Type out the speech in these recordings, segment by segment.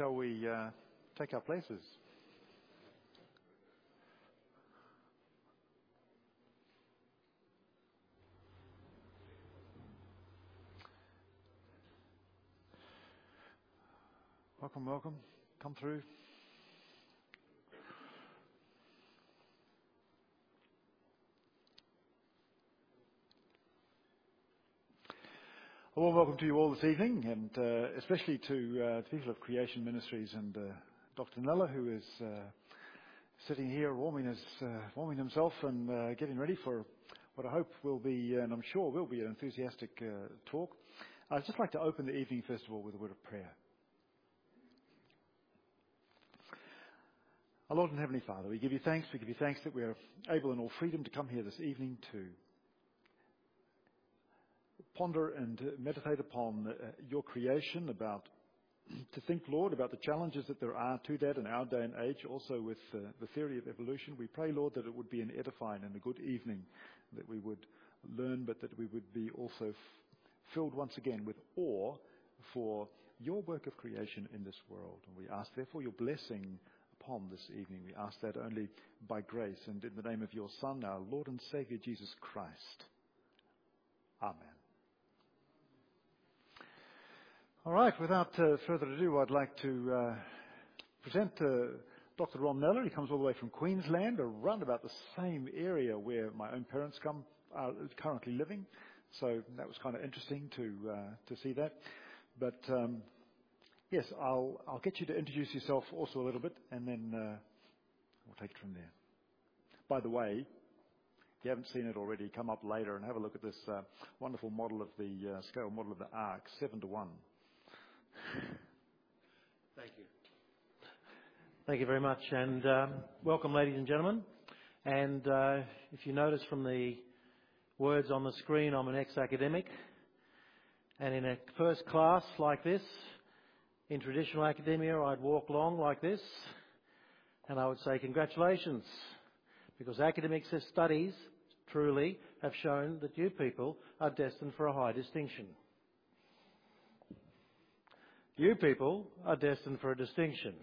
shall we take our places? Welcome, welcome. Come through. A warm welcome to you all this evening, and especially to the people of Creation Ministries and Dr. Nella, who is sitting here warming himself and getting ready for what I hope will be, and I'm sure will be, an enthusiastic talk. I'd just like to open the evening, first of all, with a word of prayer. Our Lord and Heavenly Father, we give you thanks. We give you thanks that we are able in all freedom to come here this evening to ponder and meditate upon your creation, to think, Lord, about the challenges that there are to that in our day and age, also with the theory of evolution. We pray, Lord, that it would be an edifying and a good evening, that we would learn, but that we would be also filled once again with awe for your work of creation in this world. And we ask, therefore, your blessing upon this evening. We ask that only by grace and in the name of your Son, our Lord and Saviour, Jesus Christ. Amen. All right, without further ado, I'd like to present Dr. Ron Nella. He comes all the way from Queensland, around about the same area where my own parents are currently living. So that was kind of interesting to see that. But yes, I'll get you to introduce yourself also a little bit, and then we'll take it from there. By the way, if you haven't seen it already, come up later and have a look at this wonderful model of the scale model of the Ark, 7:1. Thank you. Thank you very much, and welcome, ladies and gentlemen. And if you notice from the words on the screen, I'm an ex-academic, and in a first class like this, in traditional academia, I'd walk along like this, and I would say congratulations, because academic studies truly have shown that you people are destined for a high distinction. You people are destined for a distinction.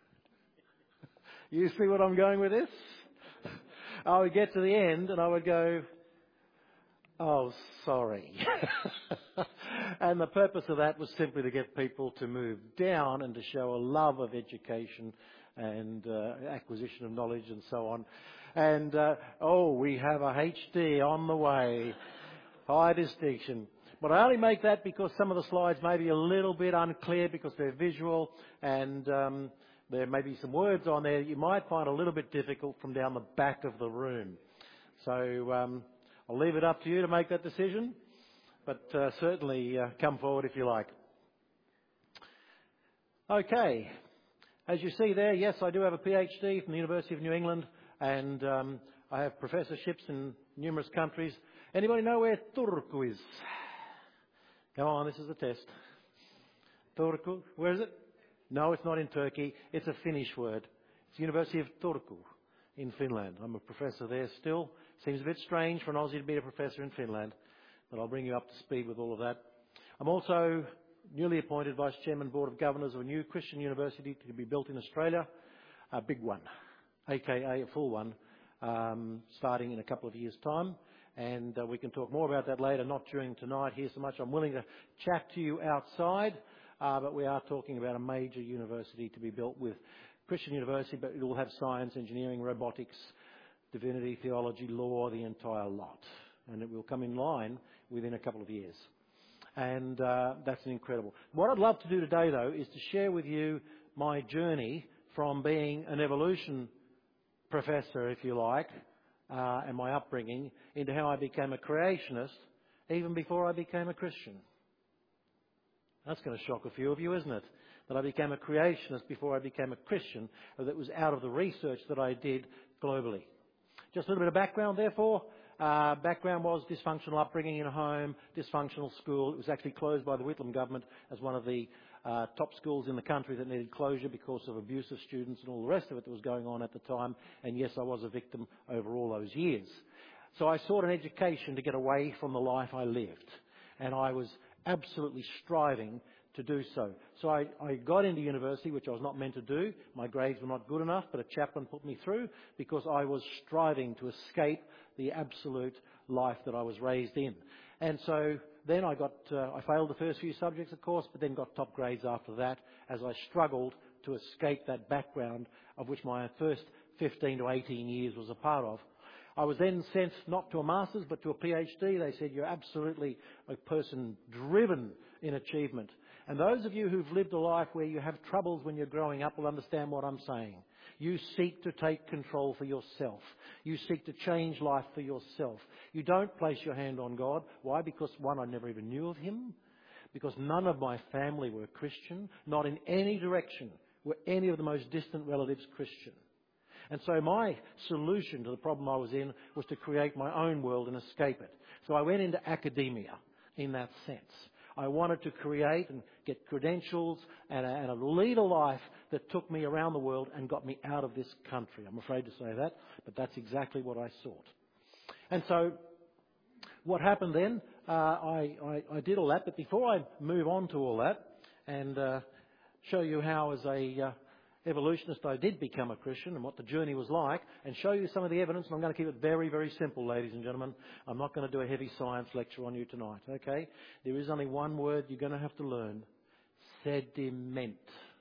You see what I'm going with this? I would get to the end and I would go, oh, sorry. And the purpose of that was simply to get people to move down and to show a love of education and acquisition of knowledge and so on. And, we have a HD on the way. High distinction. But I only make that because some of the slides may be a little bit unclear because they're visual, and there may be some words on there that you might find a little bit difficult from down the back of the room. So I'll leave it up to you to make that decision, but certainly come forward if you like. Okay. As you see there, yes, I do have a PhD from the University of New England, and I have professorships in numerous countries. Anybody know where Turku is? Come on, this is a test. Turku, where is it? No, it's not in Turkey. It's a Finnish word. It's the University of Turku in Finland. I'm a professor there still. Seems a bit strange for an Aussie to be a professor in Finland, but I'll bring you up to speed with all of that. I'm also newly appointed Vice Chairman Board of Governors of a new Christian university to be built in Australia, a big one, aka a full one, starting in a couple of years' time. And we can talk more about that later, not during tonight here so much. I'm willing to chat to you outside, but we are talking about a major university to be built with Christian university, but it will have science, engineering, robotics, divinity, theology, law, the entire lot. And it will come in line within a couple of years. And that's incredible. What I'd love to do today, though, is to share with you my journey from being an evolution professor, if you like, and my upbringing, into how I became a creationist even before I became a Christian. That's going to shock a few of you, isn't it? That I became a creationist before I became a Christian, that was out of the research that I did globally. Just a little bit of background, therefore. Background was dysfunctional upbringing in a home, dysfunctional school. It was actually closed by the Whitlam government as one of the top schools in the country that needed closure because of abuse of students and all the rest of it that was going on at the time. And yes, I was a victim over all those years. So I sought an education to get away from the life I lived. And I was absolutely striving to do so. So I got into university, which I was not meant to do. My grades were not good enough, but a chaplain put me through because I was striving to escape the absolute life that I was raised in. And so then I failed the first few subjects, of course, but then got top grades after that as I struggled to escape that background of which my first 15 to 18 years was a part of. I was then sent not to a master's but to a PhD. They said, you're absolutely a person driven in achievement. And those of you who've lived a life where you have troubles when you're growing up will understand what I'm saying. You seek to take control for yourself. You seek to change life for yourself. You don't place your hand on God. Why? Because, one, I never even knew of Him. Because none of my family were Christian. Not in any direction were any of the most distant relatives Christian. And so my solution to the problem I was in was to create my own world and escape it. So I went into academia in that sense. I wanted to create and get credentials and lead a life that took me around the world and got me out of this country. I'm afraid to say that, but that's exactly what I sought. And so what happened then, I did all that, but before I move on to all that and show you how as a evolutionist I did become a Christian and what the journey was like, and show you some of the evidence, and I'm going to keep it very, very simple, ladies and gentlemen. I'm not going to do a heavy science lecture on you tonight, okay? There is only one word you're going to have to learn. Sediment.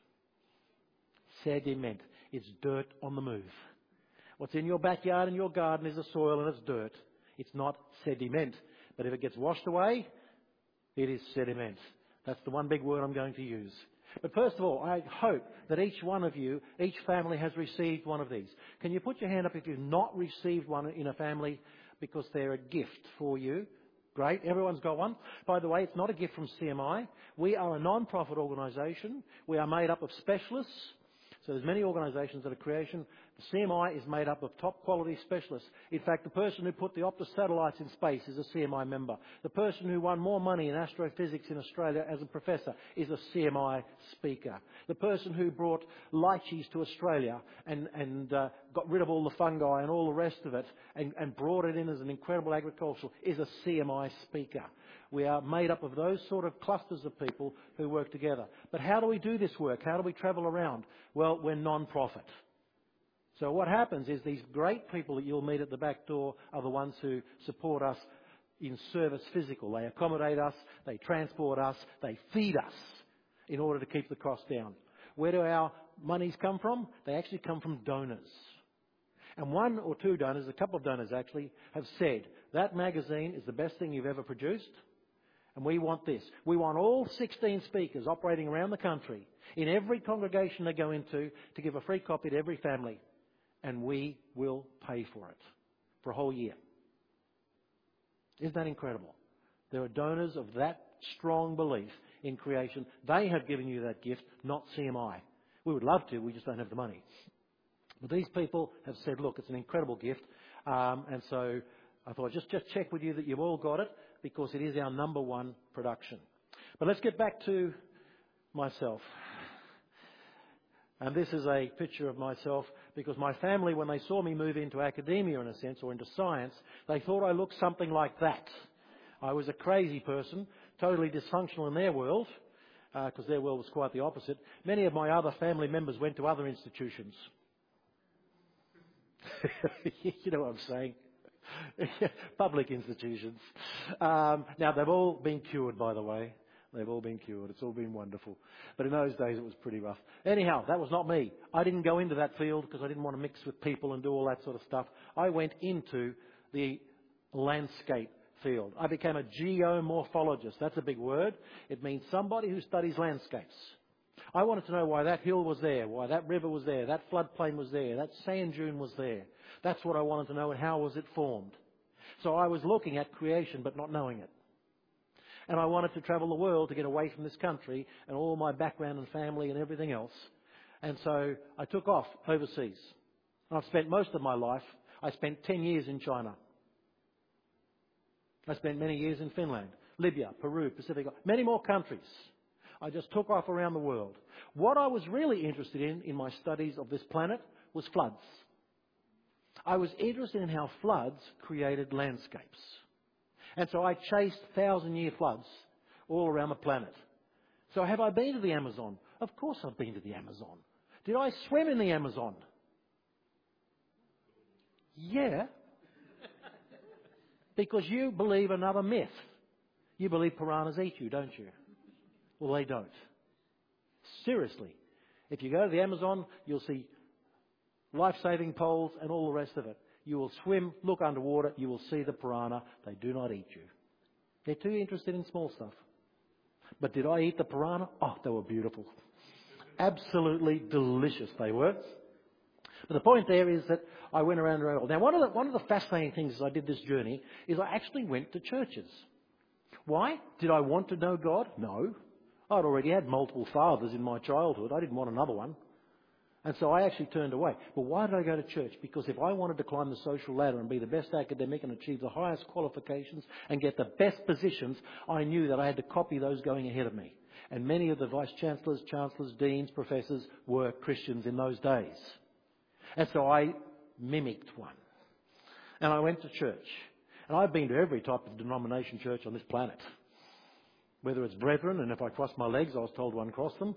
Sediment. It's dirt on the move. What's in your backyard and your garden is the soil and it's dirt. It's not sediment. But if it gets washed away, it is sediment. That's the one big word I'm going to use. But first of all, I hope that each one of you, each family has received one of these. Can you put your hand up if you've not received one in a family because they're a gift for you? Great, everyone's got one. By the way, it's not a gift from CMI. We are a non-profit organisation. We are made up of specialists. So there's many organisations that are creation. The CMI is made up of top quality specialists. In fact, the person who put the Optus satellites in space is a CMI member. The person who won more money in astrophysics in Australia as a professor is a CMI speaker. The person who brought lychees to Australia and got rid of all the fungi and all the rest of it and brought it in as an incredible agricultural is a CMI speaker. We are made up of those sort of clusters of people who work together. But how do we do this work? How do we travel around? Well, we're non-profit. So what happens is these great people that you'll meet at the back door are the ones who support us in service physical. They accommodate us, they transport us, they feed us in order to keep the cost down. Where do our monies come from? They actually come from donors. And one or two donors, a couple of donors actually, have said, that magazine is the best thing you've ever produced. And we want this. We want all 16 speakers operating around the country in every congregation they go into to give a free copy to every family. And we will pay for it for a whole year. Isn't that incredible? There are donors of that strong belief in creation. They have given you that gift, not CMI. We would love to, we just don't have the money. But these people have said, look, it's an incredible gift. And so I thought just check with you that you've all got it, because it is our number one production. But let's get back to myself. And this is a picture of myself, because my family, when they saw me move into academia in a sense, or into science, they thought I looked something like that. I was a crazy person, totally dysfunctional in their world, because their world was quite the opposite. Many of my other family members went to other institutions. You know what I'm saying? Public institutions. Now, they've all been cured, by the way. They've all been cured. It's all been wonderful. But in those days, it was pretty rough. Anyhow, that was not me. I didn't go into that field because I didn't want to mix with people and do all that sort of stuff. I went into the landscape field. I became a geomorphologist. That's a big word. It means somebody who studies landscapes. I wanted to know why that hill was there, why that river was there, that floodplain was there, that sand dune was there. That's what I wanted to know, and how was it formed. So I was looking at creation but not knowing it. And I wanted to travel the world to get away from this country and all my background and family and everything else. And so I took off overseas. And I've spent most of my life, I spent 10 years in China. I spent many years in Finland, Libya, Peru, Pacific, many more countries. I just took off around the world. What I was really interested in my studies of this planet, was floods. I was interested in how floods created landscapes. And so I chased 1,000-year floods all around the planet. So have I been to the Amazon? Of course I've been to the Amazon. Did I swim in the Amazon? Yeah. Because you believe another myth. You believe piranhas eat you, don't you? Well, they don't. Seriously. If you go to the Amazon, you'll see life-saving poles and all the rest of it. You will swim, look underwater, you will see the piranha. They do not eat you. They're too interested in small stuff. But did I eat the piranha? Oh, they were beautiful. Absolutely delicious they were. But the point there is that I went around the world. Now, one of the fascinating things as I did this journey is I actually went to churches. Why? Did I want to know God? No. I'd already had multiple fathers in my childhood. I didn't want another one. And so I actually turned away. But why did I go to church? Because if I wanted to climb the social ladder and be the best academic and achieve the highest qualifications and get the best positions, I knew that I had to copy those going ahead of me. And many of the vice-chancellors, chancellors, deans, professors were Christians in those days. And so I mimicked one. And I went to church. And I've been to every type of denomination church on this planet. Whether it's brethren, and if I crossed my legs, I was told to uncross them.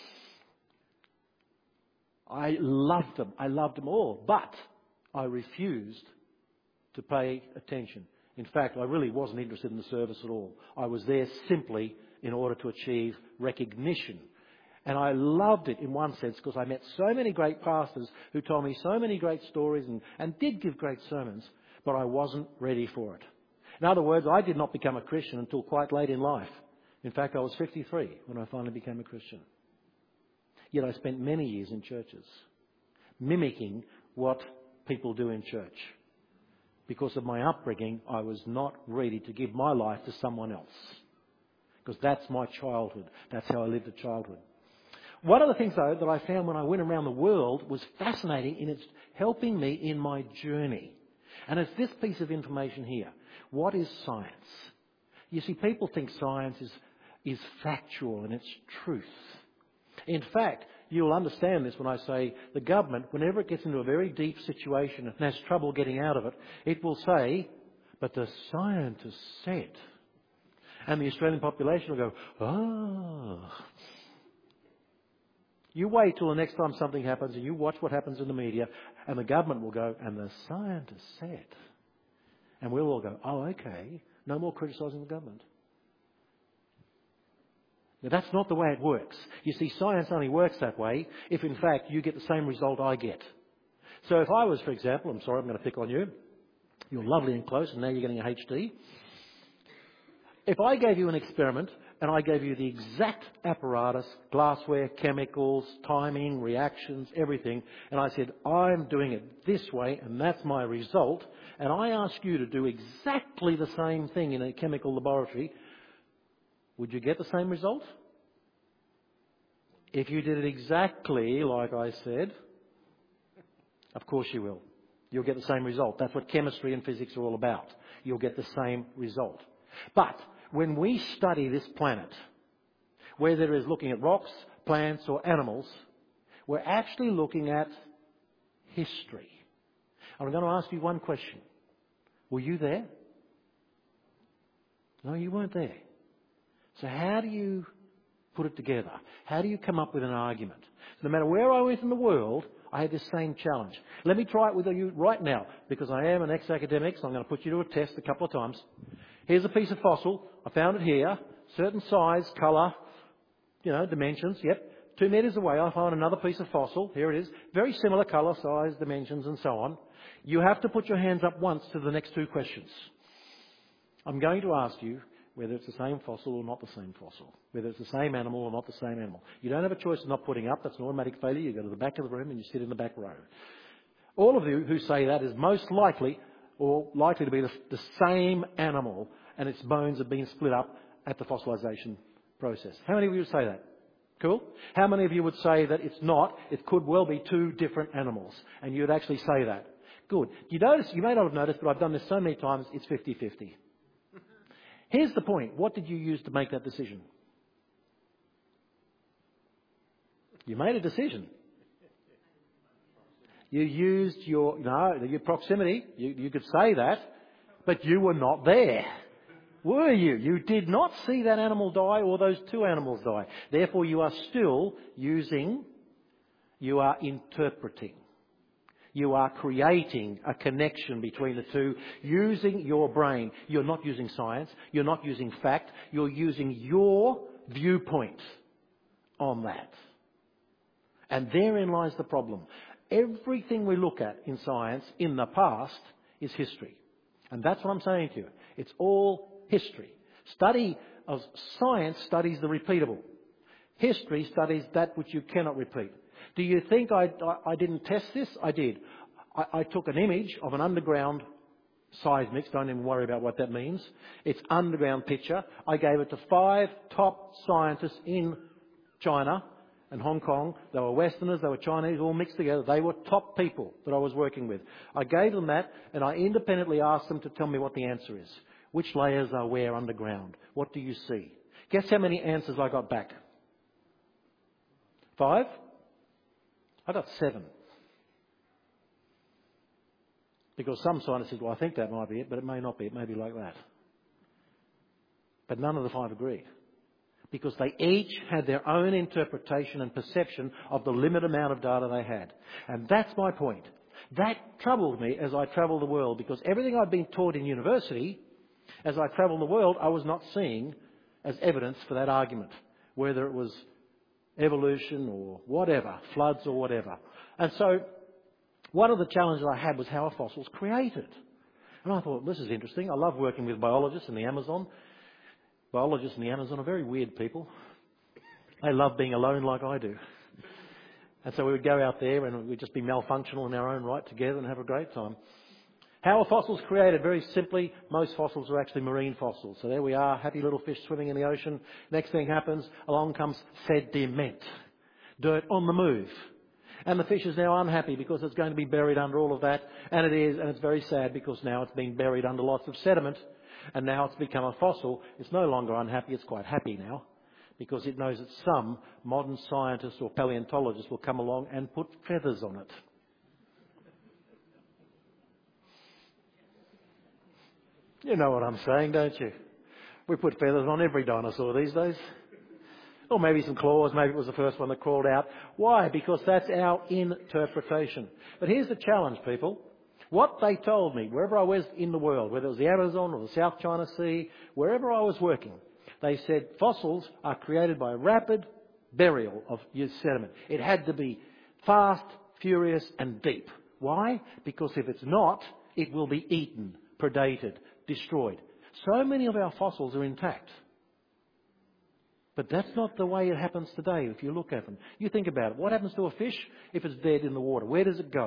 I loved them. I loved them all. But I refused to pay attention. In fact, I really wasn't interested in the service at all. I was there simply in order to achieve recognition. And I loved it in one sense because I met so many great pastors who told me so many great stories and did give great sermons, but I wasn't ready for it. In other words, I did not become a Christian until quite late in life. In fact, I was 53 when I finally became a Christian. Yet I spent many years in churches, mimicking what people do in church. Because of my upbringing, I was not ready to give my life to someone else. Because that's my childhood. That's how I lived a childhood. One of the things, though, that I found when I went around the world was fascinating in its helping me in my journey. And it's this piece of information here. What is science? You see, people think science is factual and it's truth. In fact, you'll understand this when I say the government, whenever it gets into a very deep situation and has trouble getting out of it, it will say, but the scientists said. And the Australian population will go, ah. You wait till the next time something happens and you watch what happens in the media and the government will go, and the scientists said. And we'll all go, oh, okay, no more criticising the government. Now, that's not the way it works. You see, science only works that way if, in fact, you get the same result I get. So if I was, for example, I'm sorry, I'm going to pick on you. You're lovely and close, and now you're getting a HD. If I gave you an experiment and I gave you the exact apparatus, glassware, chemicals, timing, reactions, everything, and I said, I'm doing it this way and that's my result, and I ask you to do exactly the same thing in a chemical laboratory, would you get the same result? If you did it exactly like I said, of course you will. You'll get the same result. That's what chemistry and physics are all about. You'll get the same result. But when we study this planet, whether it is looking at rocks, plants or animals, we're actually looking at history. I'm going to ask you one question. Were you there? No, you weren't there. So how do you put it together? How do you come up with an argument? So no matter where I went in the world, I had this same challenge. Let me try it with you right now, because I am an ex-academic, so I'm going to put you to a test a couple of times. Here's a piece of fossil. I found it here. Certain size, colour, dimensions. Yep. 2 metres away, I find another piece of fossil. Here it is. Very similar colour, size, dimensions, and so on. You have to put your hands up once to the next 2 questions. I'm going to ask you whether it's the same fossil or not the same fossil. Whether it's the same animal or not the same animal. You don't have a choice of not putting up. That's an automatic failure. You go to the back of the room and you sit in the back row. All of you who say that is most likely or likely to be the same animal, and its bones have been split up at the fossilisation process. How many of you would say that? Cool? How many of you would say that it's not, it could well be 2 different animals, and you'd actually say that? Good. You may not have noticed, but I've done this so many times, it's 50-50. Here's the point. What did you use to make that decision? You made a decision. You used your proximity. You could say that, but you were not there. Were you? You did not see that animal die or those two animals die. Therefore, you are still you are interpreting. You are creating a connection between the two using your brain. You're not using science. You're not using fact. You're using your viewpoint on that. And therein lies the problem. Everything we look at in science in the past is history. And that's what I'm saying to you. It's all history. Study of science studies the repeatable. History studies that which you cannot repeat. Do you think I didn't test this? I did. I took an image of an underground seismics. Don't even worry about what that means. It's underground picture. I gave it to 5 top scientists in China and Hong Kong. They were Westerners, they were Chinese, all mixed together. They were top people that I was working with. I gave them that and I independently asked them to tell me what the answer is. Which layers are where underground? What do you see? Guess how many answers I got back? 5? I got 7. Because some scientists said, well, I think that might be it, but it may not be. It may be like that. But none of the 5 agreed. Because they each had their own interpretation and perception of the limited amount of data they had. And that's my point. That troubled me as I travelled the world, because everything I'd been taught in university, as I travelled the world, I was not seeing as evidence for that argument, whether it was evolution or whatever, floods or whatever. And so one of the challenges I had was how are fossils created? And I thought, this is interesting. I love working with biologists in the Amazon. Biologists in the Amazon are very weird people. They love being alone like I do. And so we would go out there and we'd just be malfunctional in our own right together and have a great time. How are fossils created? Very simply, most fossils are actually marine fossils. So there we are, happy little fish swimming in the ocean. Next thing happens, along comes sediment, dirt on the move. And the fish is now unhappy because it's going to be buried under all of that. And it is, and it's very sad because now it's been buried under lots of sediment. And now it's become a fossil. It's no longer unhappy, it's quite happy now. Because it knows that some modern scientists or paleontologists will come along and put feathers on it. You know what I'm saying, don't you? We put feathers on every dinosaur these days. Or maybe some claws, maybe it was the first one that crawled out. Why? Because that's our interpretation. But here's the challenge, people. What they told me, wherever I was in the world, whether it was the Amazon or the South China Sea, wherever I was working, they said fossils are created by rapid burial of sediment. It had to be fast, furious and deep. Why? Because if it's not, it will be eaten, predated, destroyed. So many of our fossils are intact. But that's not the way it happens today if you look at them. You think about it. What happens to a fish if it's dead in the water? Where does it go?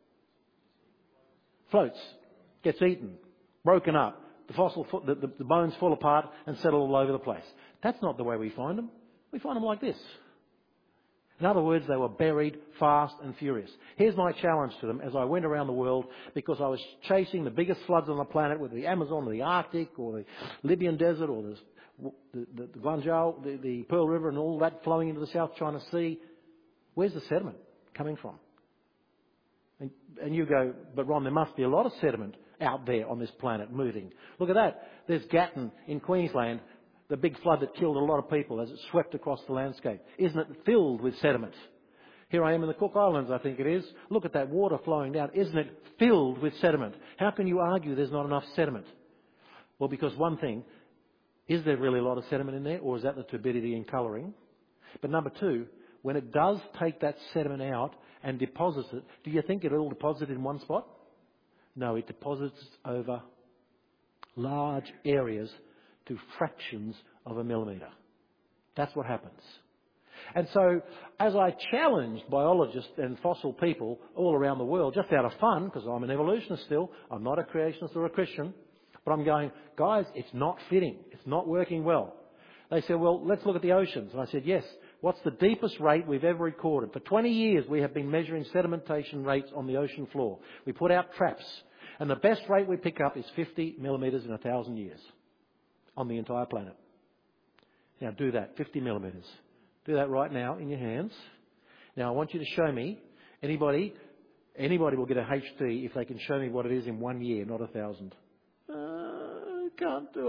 Floats, gets eaten, broken up. The bones fall apart and settle all over the place. That's not the way we find them. We find them like this. In other words, they were buried fast and furious. Here's my challenge to them as I went around the world, because I was chasing the biggest floods on the planet, whether the Amazon or the Arctic or the Libyan desert or the Guangzhou, the Pearl River and all that flowing into the South China Sea. Where's the sediment coming from? And you go, but Ron, there must be a lot of sediment out there on this planet moving. Look at that. There's Gatton in Queensland, the big flood that killed a lot of people as it swept across the landscape. Isn't it filled with sediment? Here I am in the Cook Islands, I think it is. Look at that water flowing down. Isn't it filled with sediment? How can you argue there's not enough sediment? Well, because one thing, is there really a lot of sediment in there, or is that the turbidity and colouring? But number two, when it does take that sediment out and deposits it, do you think it all deposits in one spot? No, it deposits over large areas to fractions of a millimetre. That's what happens. And so, as I challenged biologists and fossil people all around the world, just out of fun, because I'm an evolutionist still, I'm not a creationist or a Christian, but I'm going, guys, it's not fitting. It's not working well. They said, well, let's look at the oceans. And I said, yes. What's the deepest rate we've ever recorded? For 20 years, we have been measuring sedimentation rates on the ocean floor. We put out traps. And the best rate we pick up is 50 millimetres in 1,000 years on the entire planet. Now, do that, 50 millimetres. Do that right now in your hands. Now, I want you to show me, anybody will get a HD if they can show me what it is in 1 year, not 1,000. Can't do it.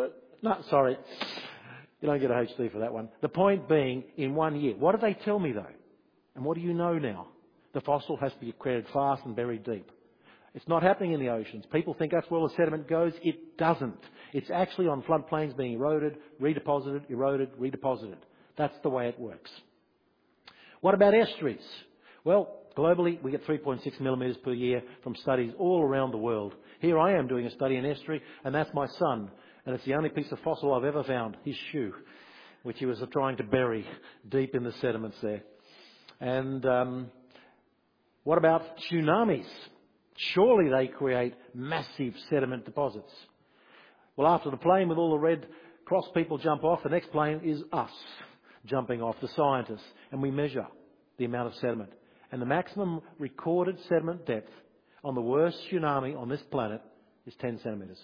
No, sorry. You don't get a HD for that one. The point being, in 1 year. What did they tell me, though? And what do you know now? The fossil has to be created fast and buried deep. It's not happening in the oceans. People think that's where all the sediment goes. It doesn't. It's actually on floodplains being eroded, redeposited, eroded, redeposited. That's the way it works. What about estuaries? Well, globally, we get 3.6 millimetres per year from studies all around the world. Here I am doing a study in estuary, and that's my son. And it's the only piece of fossil I've ever found, his shoe, which he was trying to bury deep in the sediments there. And what about tsunamis? Surely they create massive sediment deposits. Well, after the plane with all the Red Cross people jump off, the next plane is us jumping off, the scientists, and we measure the amount of sediment. And the maximum recorded sediment depth on the worst tsunami on this planet is 10 centimetres.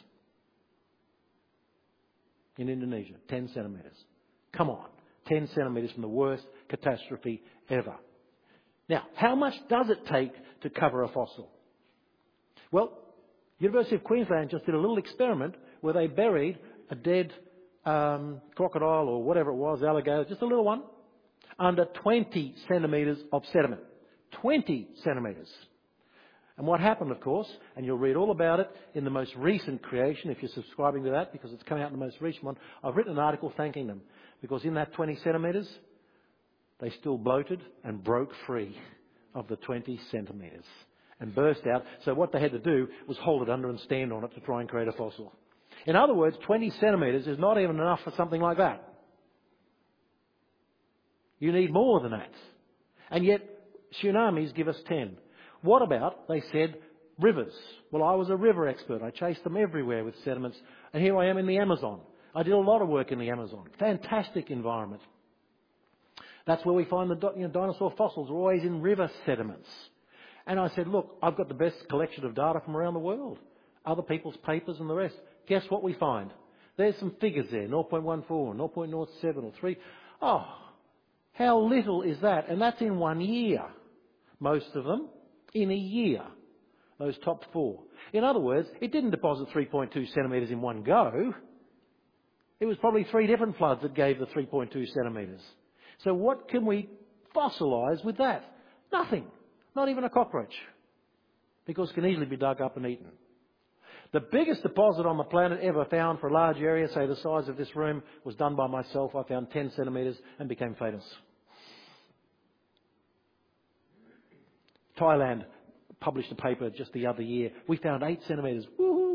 In Indonesia, 10 centimetres. Come on, 10 centimetres from the worst catastrophe ever. Now, how much does it take to cover a fossil? Well, University of Queensland just did a little experiment where they buried a dead crocodile or whatever it was, alligator, just a little one, under 20 centimetres of sediment. 20 centimetres. And what happened, of course, and you'll read all about it in the most recent creation, if you're subscribing to that, because it's coming out in the most recent one. I've written an article thanking them, because in that 20 centimetres, they still bloated and broke free of the 20 centimetres and burst out. So what they had to do was hold it under and stand on it to try and create a fossil. In other words, 20 centimetres is not even enough for something like that. You need more than that. And yet, tsunamis give us 10. What about, they said, rivers? Well, I was a river expert. I chased them everywhere with sediments. And here I am in the Amazon. I did a lot of work in the Amazon. Fantastic environment. That's where we find the dinosaur fossils are always in river sediments. And I said, look, I've got the best collection of data from around the world. Other people's papers and the rest. Guess what we find? There's some figures there, 0.14, 0.07 or 3. Oh, how little is that? And that's in 1 year. Most of them in a year. Those top 4. In other words, it didn't deposit 3.2 centimetres in one go. It was probably 3 different floods that gave the 3.2 centimetres. So what can we fossilise with that? Nothing. Not even a cockroach. Because it can easily be dug up and eaten. The biggest deposit on the planet ever found for a large area, say the size of this room, was done by myself. I found 10 centimetres and became famous. Thailand published a paper just the other year. We found 8 centimetres. Woohoo!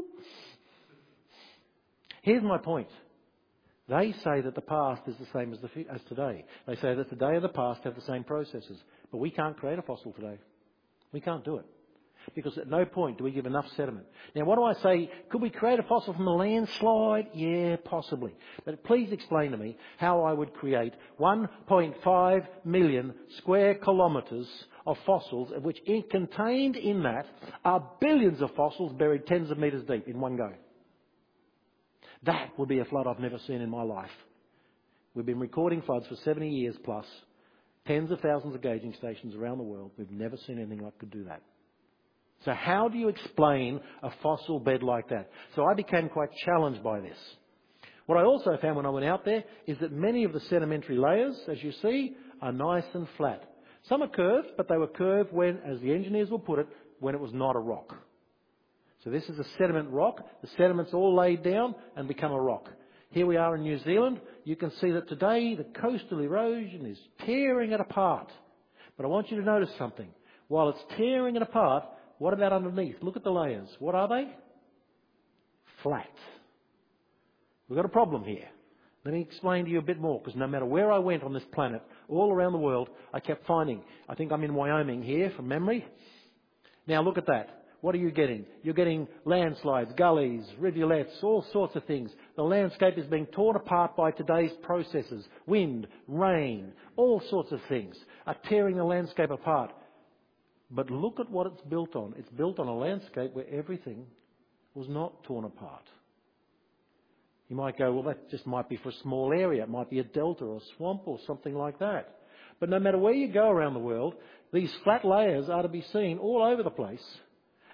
Here's my point. They say that the past is the same as today. They say that today and the past have the same processes. But we can't create a fossil today. We can't do it. Because at no point do we give enough sediment. Now, what do I say? Could we create a fossil from a landslide? Yeah, possibly. But please explain to me how I would create 1.5 million square kilometres of fossils, of which contained in that are billions of fossils buried tens of metres deep in one go. That would be a flood I've never seen in my life. We've been recording floods for 70 years plus, tens of thousands of gauging stations around the world. We've never seen anything that could do that. So how do you explain a fossil bed like that? So I became quite challenged by this. What I also found when I went out there is that many of the sedimentary layers, as you see, are nice and flat. Some are curved, but they were curved when, as the engineers will put it, when it was not a rock. So this is a sediment rock. The sediment's all laid down and become a rock. Here we are in New Zealand. You can see that today the coastal erosion is tearing it apart. But I want you to notice something. While it's tearing it apart, what about underneath? Look at the layers. What are they? Flat. We've got a problem here. Let me explain to you a bit more, because no matter where I went on this planet, all around the world, I kept finding. I think I'm in Wyoming here from memory. Now look at that. What are you getting? You're getting landslides, gullies, rivulets, all sorts of things. The landscape is being torn apart by today's processes. Wind, rain, all sorts of things are tearing the landscape apart. But look at what it's built on. It's built on a landscape where everything was not torn apart. You might go, well, that just might be for a small area. It might be a delta or a swamp or something like that. But no matter where you go around the world, these flat layers are to be seen all over the place.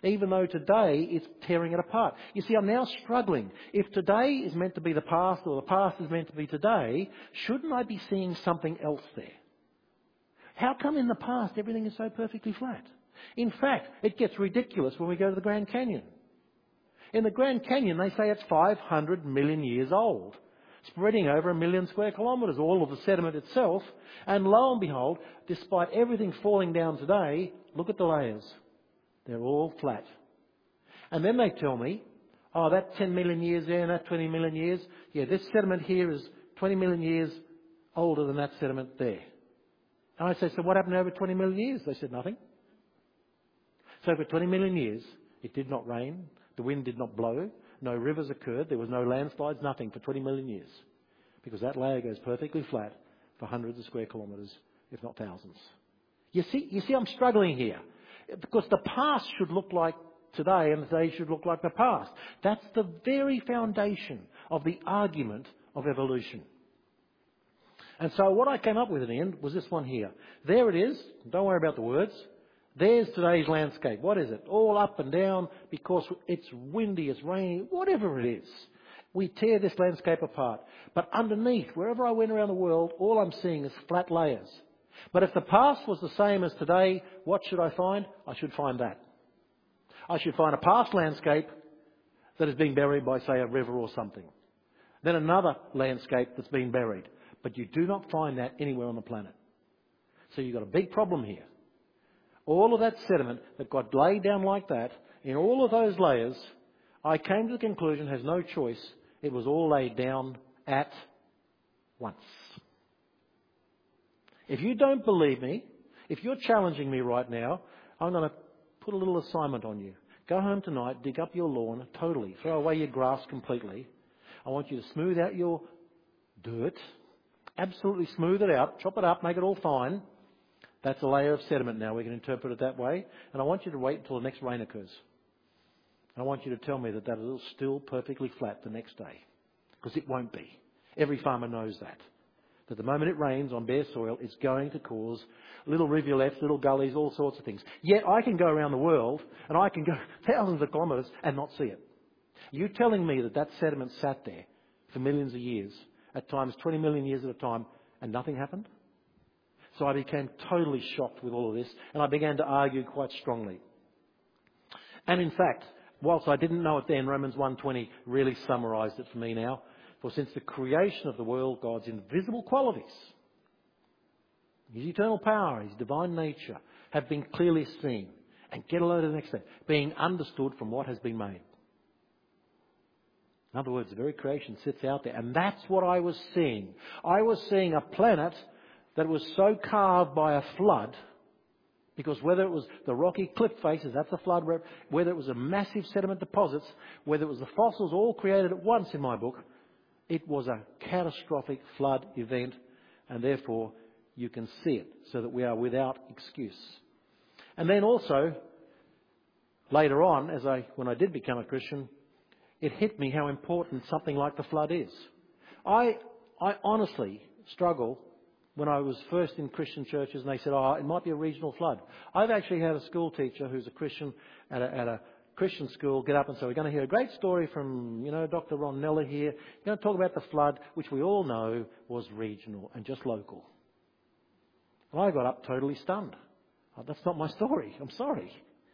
even though today it's tearing it apart. You see, I'm now struggling. If today is meant to be the past or the past is meant to be today, shouldn't I be seeing something else there? How come in the past everything is so perfectly flat? In fact, it gets ridiculous when we go to the Grand Canyon. In the Grand Canyon, they say it's 500 million years old, spreading over 1 million square kilometres, all of the sediment itself. And lo and behold, despite everything falling down today, look at the layers. They're all flat. And then they tell me, oh, that 10 million years there and that 20 million years, yeah, this sediment here is 20 million years older than that sediment there. And I say, so what happened over 20 million years? They said nothing. So for 20 million years, it did not rain, the wind did not blow, no rivers occurred, there was no landslides, nothing for 20 million years. Because that layer goes perfectly flat for hundreds of square kilometres, if not thousands. You see, I'm struggling here. Because the past should look like today and today should look like the past. That's the very foundation of the argument of evolution. And so what I came up with in the end was this one here. There it is. Don't worry about the words. There's today's landscape. What is it? All up and down because it's windy, it's rainy, whatever it is. We tear this landscape apart. But underneath, wherever I went around the world, all I'm seeing is flat layers. But if the past was the same as today, what should I find? I should find that. I should find a past landscape that is being buried by, say, a river or something. Then another landscape that's been buried. But you do not find that anywhere on the planet. So you've got a big problem here. All of that sediment that got laid down like that, in all of those layers, I came to the conclusion, has no choice, it was all laid down at once. If you don't believe me, if you're challenging me right now, I'm going to put a little assignment on you. Go home tonight, dig up your lawn totally, throw away your grass completely. I want you to smooth out your dirt, absolutely smooth it out, chop it up, make it all fine. That's a layer of sediment now, we can interpret it that way. And I want you to wait until the next rain occurs. And I want you to tell me that that is still perfectly flat the next day. Because it won't be. Every farmer knows that. That the moment it rains on bare soil, it's going to cause little rivulets, little gullies, all sorts of things. Yet I can go around the world and I can go thousands of kilometres and not see it. You telling me that that sediment sat there for millions of years, at times 20 million years at a time, and nothing happened? So I became totally shocked with all of this, and I began to argue quite strongly. And in fact, whilst I didn't know it then, Romans 1:20 really summarised it for me now. For since the creation of the world, God's invisible qualities, His eternal power, His divine nature, have been clearly seen. And get a load of the next step, being understood from what has been made. In other words, the very creation sits out there. And that's what I was seeing. I was seeing a planet that was so carved by a flood, because whether it was the rocky cliff faces, that's a flood, whether it was a massive sediment deposits, whether it was the fossils all created at once in my book, it was a catastrophic flood event, and therefore you can see it so that we are without excuse. And then also, later on, when I did become a Christian, it hit me how important something like the flood is. I honestly struggle when I was first in Christian churches and they said, it might be a regional flood. I've actually had a school teacher who's a Christian at a Christian school get up and say, we're going to hear a great story from, Dr. Ron Neller here. We're going to talk about the flood, which we all know was regional and just local. And I got up totally stunned. That's not my story. I'm sorry.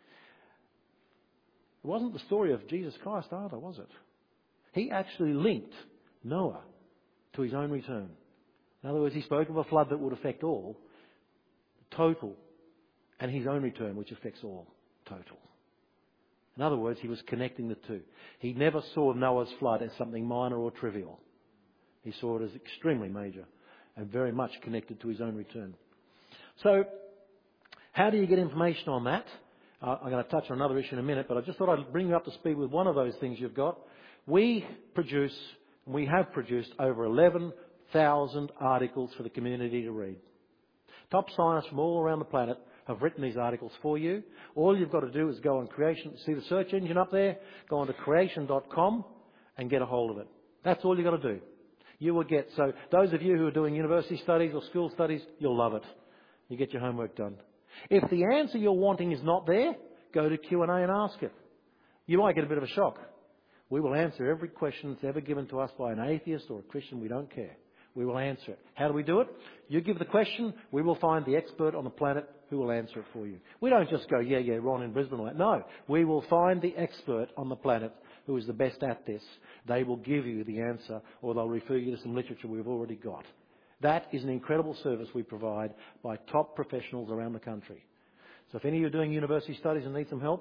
It wasn't the story of Jesus Christ either, was it? He actually linked Noah to his own return. In other words, he spoke of a flood that would affect all, total, and his own return, which affects all, total. In other words, he was connecting the two. He never saw Noah's flood as something minor or trivial. He saw it as extremely major and very much connected to his own return. So, how do you get information on that? I'm going to touch on another issue in a minute, but I just thought I'd bring you up to speed with one of those things you've got. We have produced over 11,000 articles for the community to read. Top scientists from all around the planet have written these articles for you. All you've got to do is go on Creation, see the search engine up there, go on to creation.com and get a hold of it. That's all you've got to do. You will get, so those of you who are doing university studies or school studies, you'll love it. You get your homework done. If the answer you're wanting is not there, go to Q&A and ask it. You might get a bit of a shock. We will answer every question that's ever given to us by an atheist or a Christian. We don't care. We will answer it. How do we do it? You give the question, we will find the expert on the planet who will answer it for you. We don't just go, yeah, Ron in Brisbane. No, we will find the expert on the planet who is the best at this. They will give you the answer, or they'll refer you to some literature we've already got. That is an incredible service we provide by top professionals around the country. So if any of you are doing university studies and need some help,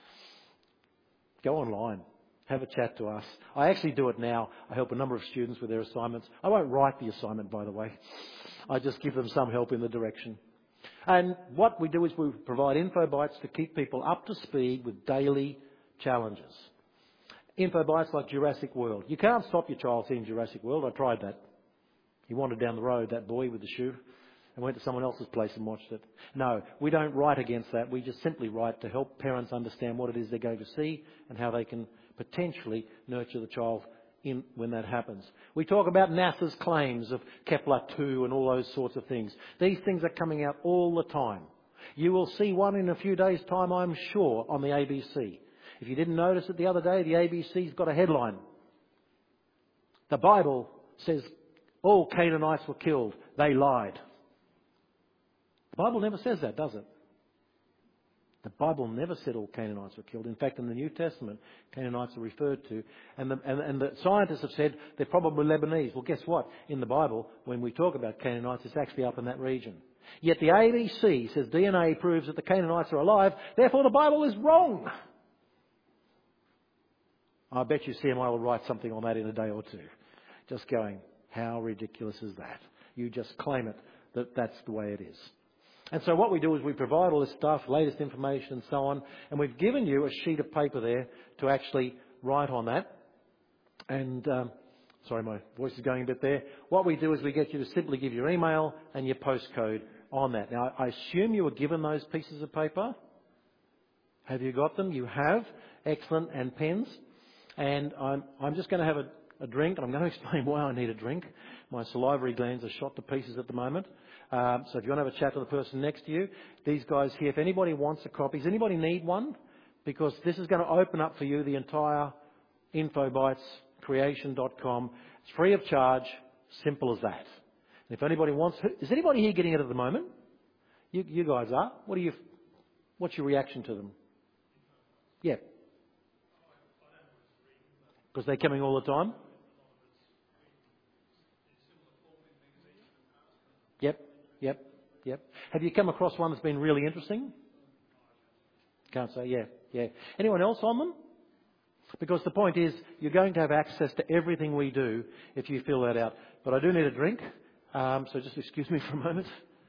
go online. Have a chat to us. I actually do it now. I help a number of students with their assignments. I won't write the assignment, by the way. I just give them some help in the direction. And what we do is we provide info bites to keep people up to speed with daily challenges. Info bites like Jurassic World. You can't stop your child seeing Jurassic World. I tried that. He wandered down the road, that boy with the shoe, and went to someone else's place and watched it. No, we don't write against that. We just simply write to help parents understand what it is they're going to see and how they can potentially nurture the child in when that happens. We talk about NASA's claims of Kepler-2 and all those sorts of things. These things are coming out all the time. You will see one in a few days' time, I'm sure, on the ABC. If you didn't notice it the other day, the ABC's got a headline. The Bible says all Canaanites were killed. They lied. The Bible never says that, does it? The Bible never said all Canaanites were killed. In fact, in the New Testament, Canaanites are referred to. And the scientists have said they're probably Lebanese. Well, guess what? In the Bible, when we talk about Canaanites, it's actually up in that region. Yet the ABC says DNA proves that the Canaanites are alive. Therefore, the Bible is wrong. I bet you CMI will write something on that in a day or two. Just going, how ridiculous is that? You just claim it that that's the way it is. And so what we do is we provide all this stuff, latest information and so on, and we've given you a sheet of paper there to actually write on that. And, sorry, my voice is going a bit there. What we do is we get you to simply give your email and your postcode on that. Now, I assume you were given those pieces of paper. Have you got them? You have. Excellent. And pens. And I'm just going to have a drink, and I'm going to explain why I need a drink. My salivary glands are shot to pieces at the moment. So if you want to have a chat to the person next to you, these guys here, if anybody wants a copy, does anybody need one? Because this is going to open up for you the entire InfoBites, creation.com. It's free of charge, simple as that. And if anybody wants, is anybody here getting it at the moment? You guys are. What's your reaction to them? Yeah. Because they're coming all the time? Yep. Have you come across one that's been really interesting? Can't say, yeah. Anyone else on them? Because the point is, you're going to have access to everything we do if you fill that out. But I do need a drink, so just excuse me for a moment.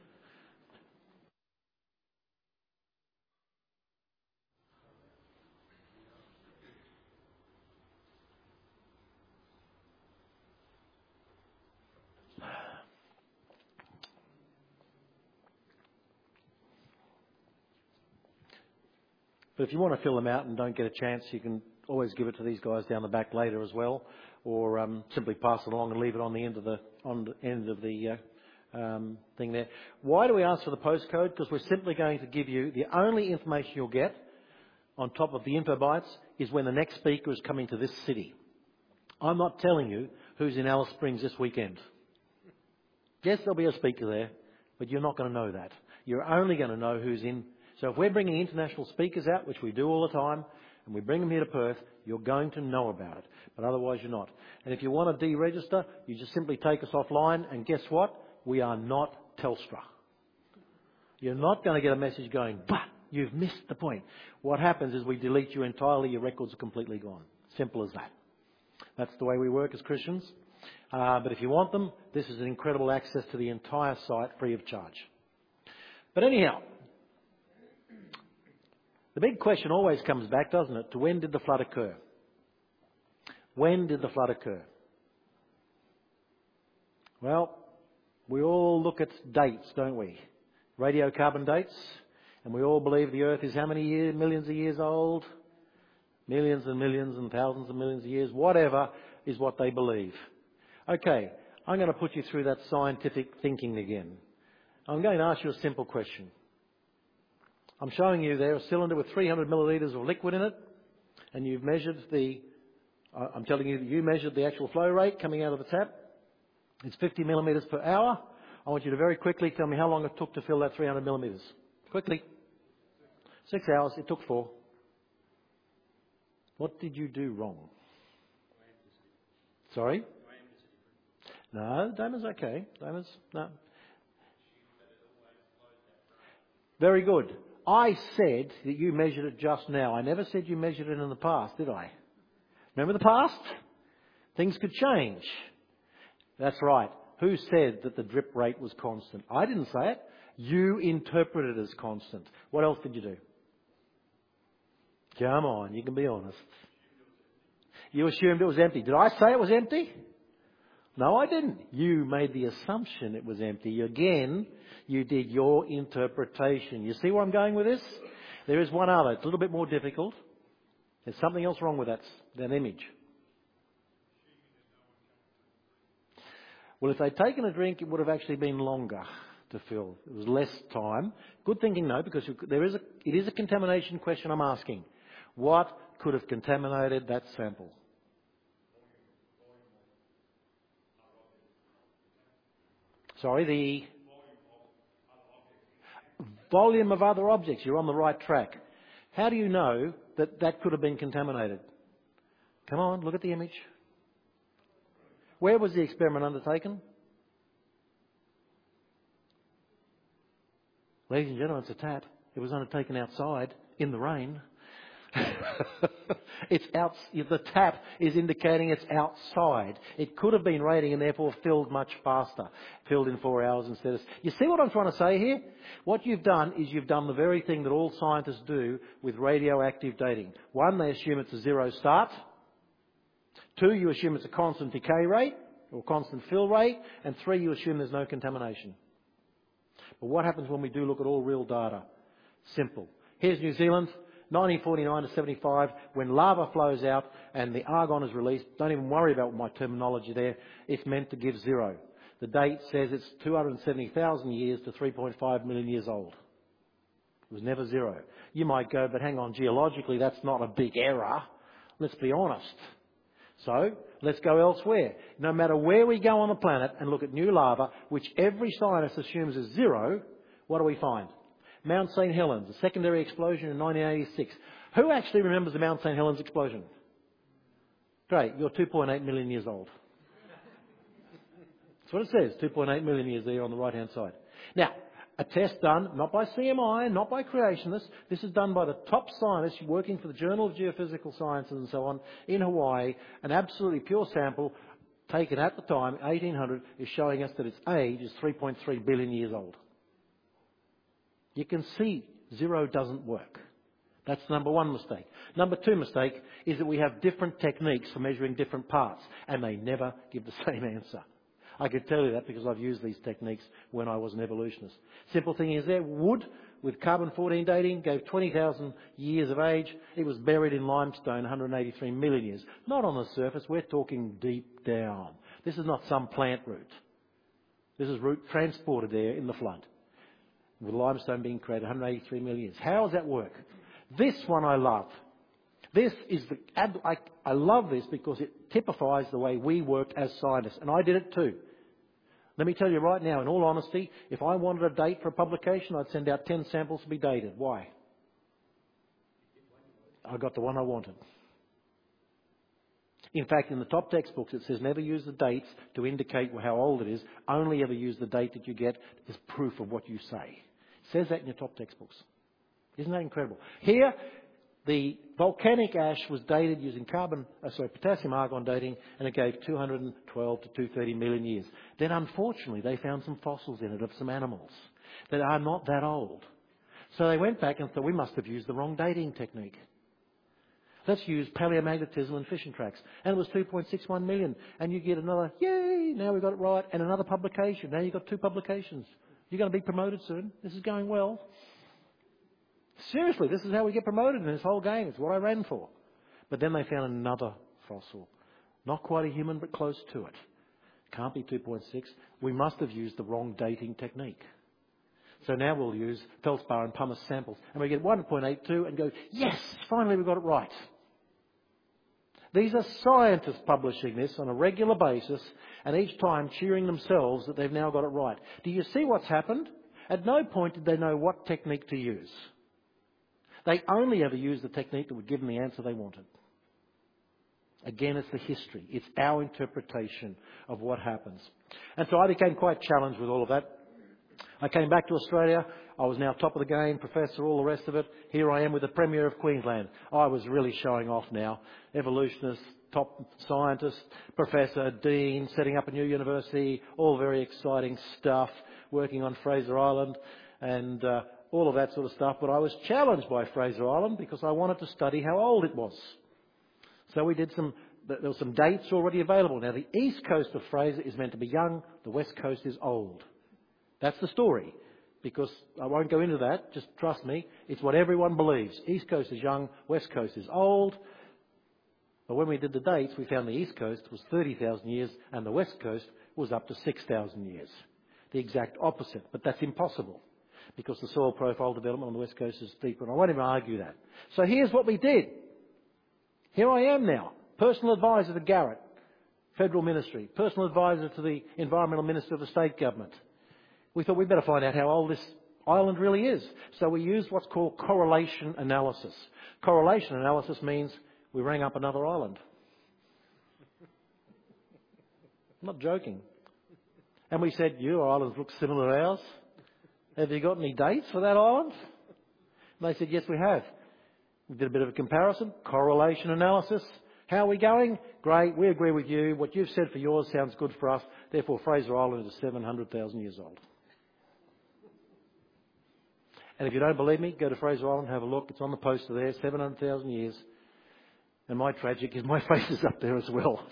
But if you want to fill them out and don't get a chance, you can always give it to these guys down the back later as well, or simply pass it along and leave it on the end of the thing there. Why do we ask for the postcode? Because we're simply going to give you the only information you'll get on top of the InfoBites is when the next speaker is coming to this city. I'm not telling you who's in Alice Springs this weekend. Yes, there'll be a speaker there, but you're not going to know that. You're only going to know who's in. So if we're bringing international speakers out, which we do all the time, and we bring them here to Perth, you're going to know about it. But otherwise you're not. And if you want to deregister, you just simply take us offline, and guess what? We are not Telstra. You're not going to get a message going, but you've missed the point. What happens is we delete you entirely, your records are completely gone. Simple as that. That's the way we work as Christians. But if you want them, this is an incredible access to the entire site free of charge. But anyhow, the big question always comes back, doesn't it, to when did the flood occur? When did the flood occur? Well, we all look at dates, don't we? Radiocarbon dates. And we all believe the Earth is how many years, millions of years old? Millions and millions and thousands of millions of years. Whatever is what they believe. Okay, I'm going to put you through that scientific thinking again. I'm going to ask you a simple question. I'm showing you there a cylinder with 300 millilitres of liquid in it, and you've measured I'm telling you that you measured the actual flow rate coming out of the tap. It's 50 millimetres per hour. I want you to very quickly tell me how long it took to fill that 300 millimetres. Quickly. 6 hours. It took 4. What did you do wrong? Sorry? No, diamond's okay. No. Very good. I said that you measured it just now. I never said you measured it in the past, did I? Remember the past? Things could change. That's right. Who said that the drip rate was constant? I didn't say it. You interpreted it as constant. What else did you do? Come on, you can be honest. You assumed it was empty. Did I say it was empty? No, I didn't. You made the assumption it was empty. Again, you did your interpretation. You see where I'm going with this? There is one other. It's a little bit more difficult. There's something else wrong with that image. Well, if they'd taken a drink, it would have actually been longer to fill. It was less time. Good thinking, no, because it is a contamination question I'm asking. What could have contaminated that sample? Sorry, the volume of other objects. You're on the right track. How do you know that could have been contaminated? Come on, look at the image. Where was the experiment undertaken? Ladies and gentlemen, it's a tap. It was undertaken outside in the rain. The tap is indicating it's outside. It could have been raining and therefore filled much faster. Filled in 4 hours instead of... You see what I'm trying to say here? What you've done is you've done the very thing that all scientists do with radioactive dating. 1, they assume it's a zero start. 2, you assume it's a constant decay rate or constant fill rate. And 3, you assume there's no contamination. But what happens when we do look at all real data? Simple. Here's New Zealand, 1949 to 75, when lava flows out and the argon is released. Don't even worry about my terminology there. It's meant to give 0. The date says it's 270,000 years to 3.5 million years old. It was never 0. You might go, but hang on, geologically that's not a big error. Let's be honest. So, let's go elsewhere. No matter where we go on the planet and look at new lava, which every scientist assumes is 0, what do we find? Mount St. Helens, a secondary explosion in 1986. Who actually remembers the Mount St. Helens explosion? Great, you're 2.8 million years old. That's what it says, 2.8 million years there on the right-hand side. Now, a test done, not by CMI, not by creationists. This is done by the top scientists working for the Journal of Geophysical Sciences and so on in Hawaii. An absolutely pure sample taken at the time, 1800, is showing us that its age is 3.3 billion years old. You can see 0 doesn't work. That's number 1 mistake. Number 2 mistake is that we have different techniques for measuring different parts, and they never give the same answer. I can tell you that because I've used these techniques when I was an evolutionist. Simple thing is there, wood with carbon-14 dating gave 20,000 years of age. It was buried in limestone 183 million years. Not on the surface, we're talking deep down. This is not some plant root. This is root transported there in the flood, with limestone being created 183 million years. How does that work? This one I love. I love this because it typifies the way we work as scientists, and I did it too. Let me tell you right now, in all honesty, if I wanted a date for a publication, I'd send out 10 samples to be dated. Why? I got the one I wanted. In fact, in the top textbooks, it says never use the dates to indicate how old it is. Only ever use the date that you get as proof of what you say. It says that in your top textbooks. Isn't that incredible? Here, the volcanic ash was dated using potassium argon dating, and it gave 212 to 230 million years. Then, unfortunately, they found some fossils in it of some animals that are not that old. So they went back and thought, we must have used the wrong dating technique. Let's use paleomagnetism and fission tracks. And it was 2.61 million. And you get another, yay, now we've got it right, and another publication. Now you've got 2 publications. You're going to be promoted soon. This is going well. Seriously, this is how we get promoted in this whole game. It's what I ran for. But then they found another fossil. Not quite a human, but close to it. Can't be 2.6. We must have used the wrong dating technique. So now we'll use feldspar and pumice samples. And we get 1.82 and go, yes, finally we got it right. These are scientists publishing this on a regular basis and each time cheering themselves that they've now got it right. Do you see what's happened? At no point did they know what technique to use. They only ever used the technique that would give them the answer they wanted. Again, it's the history. It's our interpretation of what happens. And so I became quite challenged with all of that. I came back to Australia. I was now top of the game, professor, all the rest of it. Here I am with the Premier of Queensland. I was really showing off now. Evolutionist, top scientist, professor, dean, setting up a new university, all very exciting stuff, working on Fraser Island and all of that sort of stuff. But I was challenged by Fraser Island because I wanted to study how old it was. So we did there were some dates already available. Now, the east coast of Fraser is meant to be young. The west coast is old. That's the story. Because I won't go into that. Just trust me. It's what everyone believes. East coast is young. West coast is old. But when we did the dates, we found the east coast was 30,000 years and the west coast was up to 6,000 years. The exact opposite. But that's impossible. Because the soil profile development on the west coast is deeper. And I won't even argue that. So here's what we did. Here I am now. Personal advisor to Garrett, Federal Ministry. Personal advisor to the Environmental Minister of the State Government. We thought we'd better find out how old this island really is. So we used what's called correlation analysis. Correlation analysis means we rang up another island. I'm not joking. And we said, your islands look similar to ours. Have you got any dates for that island? And they said, yes, we have. We did a bit of a comparison, correlation analysis. How are we going? Great, we agree with you. What you've said for yours sounds good for us. Therefore, Fraser Island is 700,000 years old. And if you don't believe me, go to Fraser Island, have a look. It's on the poster there, 700,000 years. And my tragic is my face is up there as well.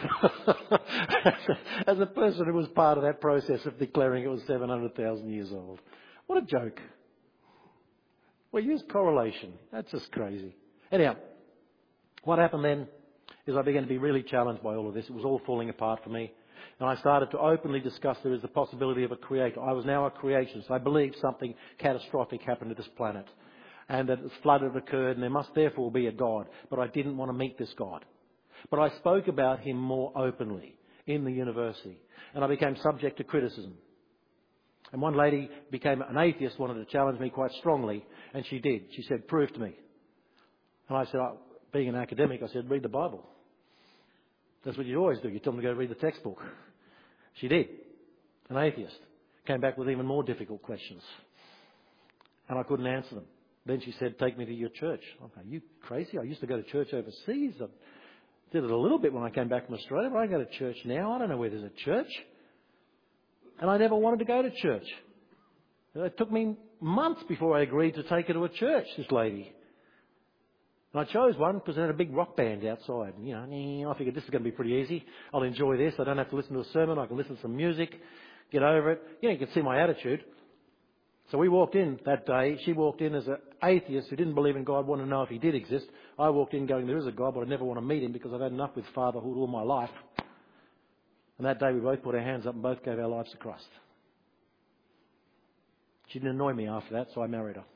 As a person who was part of that process of declaring it was 700,000 years old. What a joke. We use correlation. That's just crazy. Anyhow, what happened then is I began to be really challenged by all of this. It was all falling apart for me. And I started to openly discuss there is the possibility of a creator. I was now a creationist. I believed something catastrophic happened to this planet. And that a flood had occurred and there must therefore be a God. But I didn't want to meet this God. But I spoke about him more openly in the university. And I became subject to criticism. And one lady became an atheist, wanted to challenge me quite strongly. And she did. She said, prove to me. And I said, being an academic, I said, read the Bible. That's what you always do. You tell them to go read the textbook. She did. An atheist. Came back with even more difficult questions. And I couldn't answer them. Then she said, take me to your church. Okay, are you crazy? I used to go to church overseas. I did it a little bit when I came back from Australia, but I go to church now. I don't know where there's a church. And I never wanted to go to church. It took me months before I agreed to take her to a church, this lady. And I chose one because they had a big rock band outside. And, I figured this is going to be pretty easy. I'll enjoy this. I don't have to listen to a sermon. I can listen to some music, get over it. You can see my attitude. So we walked in that day. She walked in as an atheist who didn't believe in God, wanted to know if he did exist. I walked in going, there is a God, but I never want to meet him because I've had enough with fatherhood all my life. And that day we both put our hands up and both gave our lives to Christ. She didn't annoy me after that, so I married her.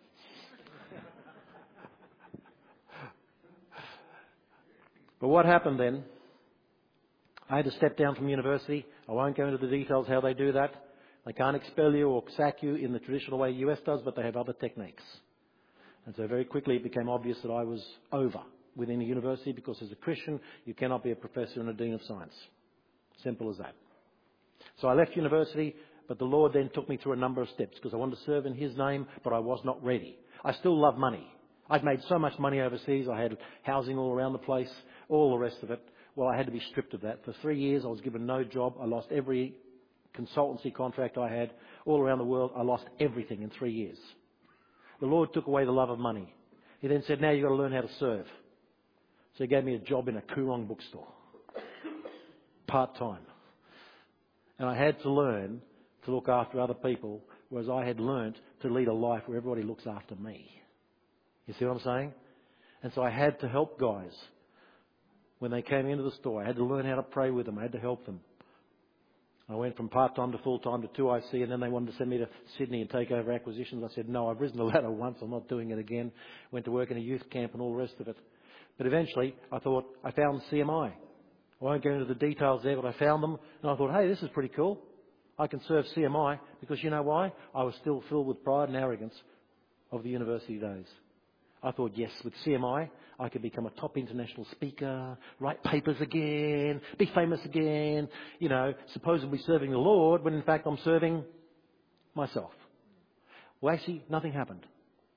But what happened then, I had to step down from university. I won't go into the details how they do that. They can't expel you or sack you in the traditional way the US does, but they have other techniques. And so very quickly it became obvious that I was over within the university because as a Christian, you cannot be a professor and a dean of science. Simple as that. So I left university, but the Lord then took me through a number of steps because I wanted to serve in his name, but I was not ready. I still love money. I'd made so much money overseas. I had housing all around the place, all the rest of it. Well, I had to be stripped of that. For 3 years, I was given no job. I lost every consultancy contract I had all around the world. I lost everything in 3 years. The Lord took away the love of money. He then said, now you've got to learn how to serve. So he gave me a job in a Coorong bookstore, part-time. And I had to learn to look after other people, whereas I had learnt to lead a life where everybody looks after me. You see what I'm saying? And so I had to help guys. When they came into the store, I had to learn how to pray with them. I had to help them. I went from part-time to full-time to 2IC, and then they wanted to send me to Sydney and take over acquisitions. I said, no, I've risen the ladder once. I'm not doing it again. Went to work in a youth camp and all the rest of it. But eventually, I thought, I found CMI. I won't go into the details there, but I found them, and I thought, hey, this is pretty cool. I can serve CMI, because you know why? I was still filled with pride and arrogance of the university days. I thought, yes, with CMI, I could become a top international speaker, write papers again, be famous again, supposedly serving the Lord, when in fact I'm serving myself. Well, actually, nothing happened.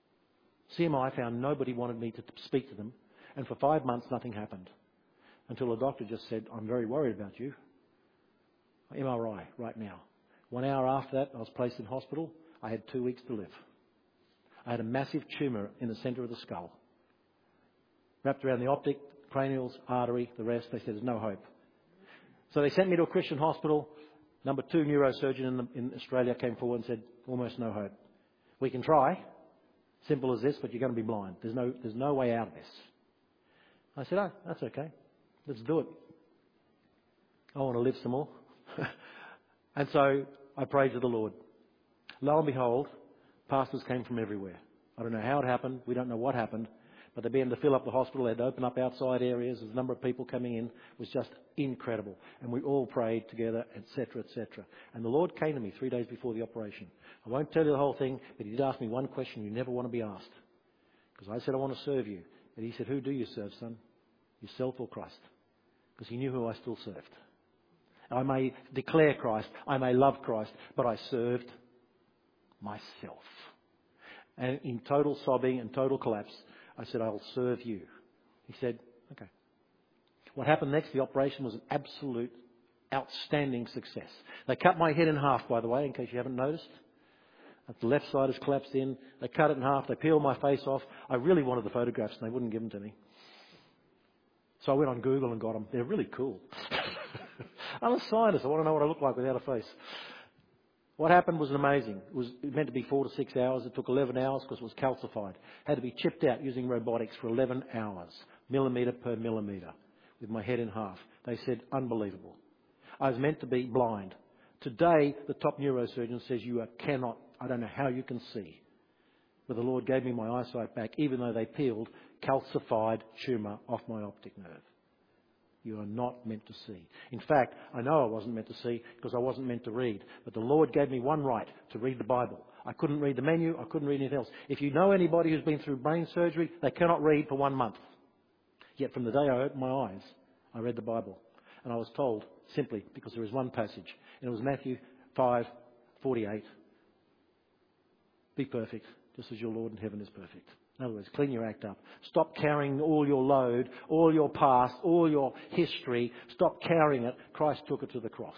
CMI found nobody wanted me to speak to them, and for 5 months, nothing happened. Until a doctor just said, I'm very worried about you. MRI right now. 1 hour after that, I was placed in hospital. I had 2 weeks to live. I had a massive tumour in the centre of the skull. Wrapped around the optic, cranials, artery, the rest. They said there's no hope. So they sent me to a Christian hospital. Number 2 neurosurgeon in Australia came forward and said, almost no hope. We can try. Simple as this, but you're going to be blind. There's no way out of this. I said, oh, that's okay. Let's do it. I want to live some more. And so I prayed to the Lord. Lo and behold, pastors came from everywhere. I don't know how it happened. We don't know what happened. But they began to fill up the hospital. They had to open up outside areas. There's a number of people coming in. It was just incredible. And we all prayed together, etc., etc. And the Lord came to me 3 days before the operation. I won't tell you the whole thing, but he did ask me one question you never want to be asked. Because I said, I want to serve you. And he said, who do you serve, son? Yourself or Christ? Because he knew who I still served. I may declare Christ. I may love Christ. But I served myself. And in total sobbing and total collapse, I said, I'll serve you. He said, okay. What happened next, the operation was an absolute outstanding success. They cut my head in half, by the way, in case you haven't noticed. The left side has collapsed in. They cut it in half. They peeled my face off. I really wanted the photographs and they wouldn't give them to me. So I went on Google and got them. They're really cool. I'm a scientist. I want to know what I look like without a face. What happened was amazing. It was meant to be 4 to 6 hours. It took 11 hours because it was calcified. Had to be chipped out using robotics for 11 hours, millimetre per millimetre, with my head in half. They said, unbelievable. I was meant to be blind. Today, the top neurosurgeon says cannot, I don't know how you can see. But the Lord gave me my eyesight back, even though they peeled calcified tumour off my optic nerve. You are not meant to see. In fact, I know I wasn't meant to see because I wasn't meant to read. But the Lord gave me one right, to read the Bible. I couldn't read the menu. I couldn't read anything else. If you know anybody who's been through brain surgery, they cannot read for 1 month. Yet from the day I opened my eyes, I read the Bible. And I was told, simply, because there is one passage, and it was Matthew 5:48. Be perfect, just as your Lord in heaven is perfect. In other words, clean your act up. Stop carrying all your load, all your past, all your history. Stop carrying it. Christ took it to the cross.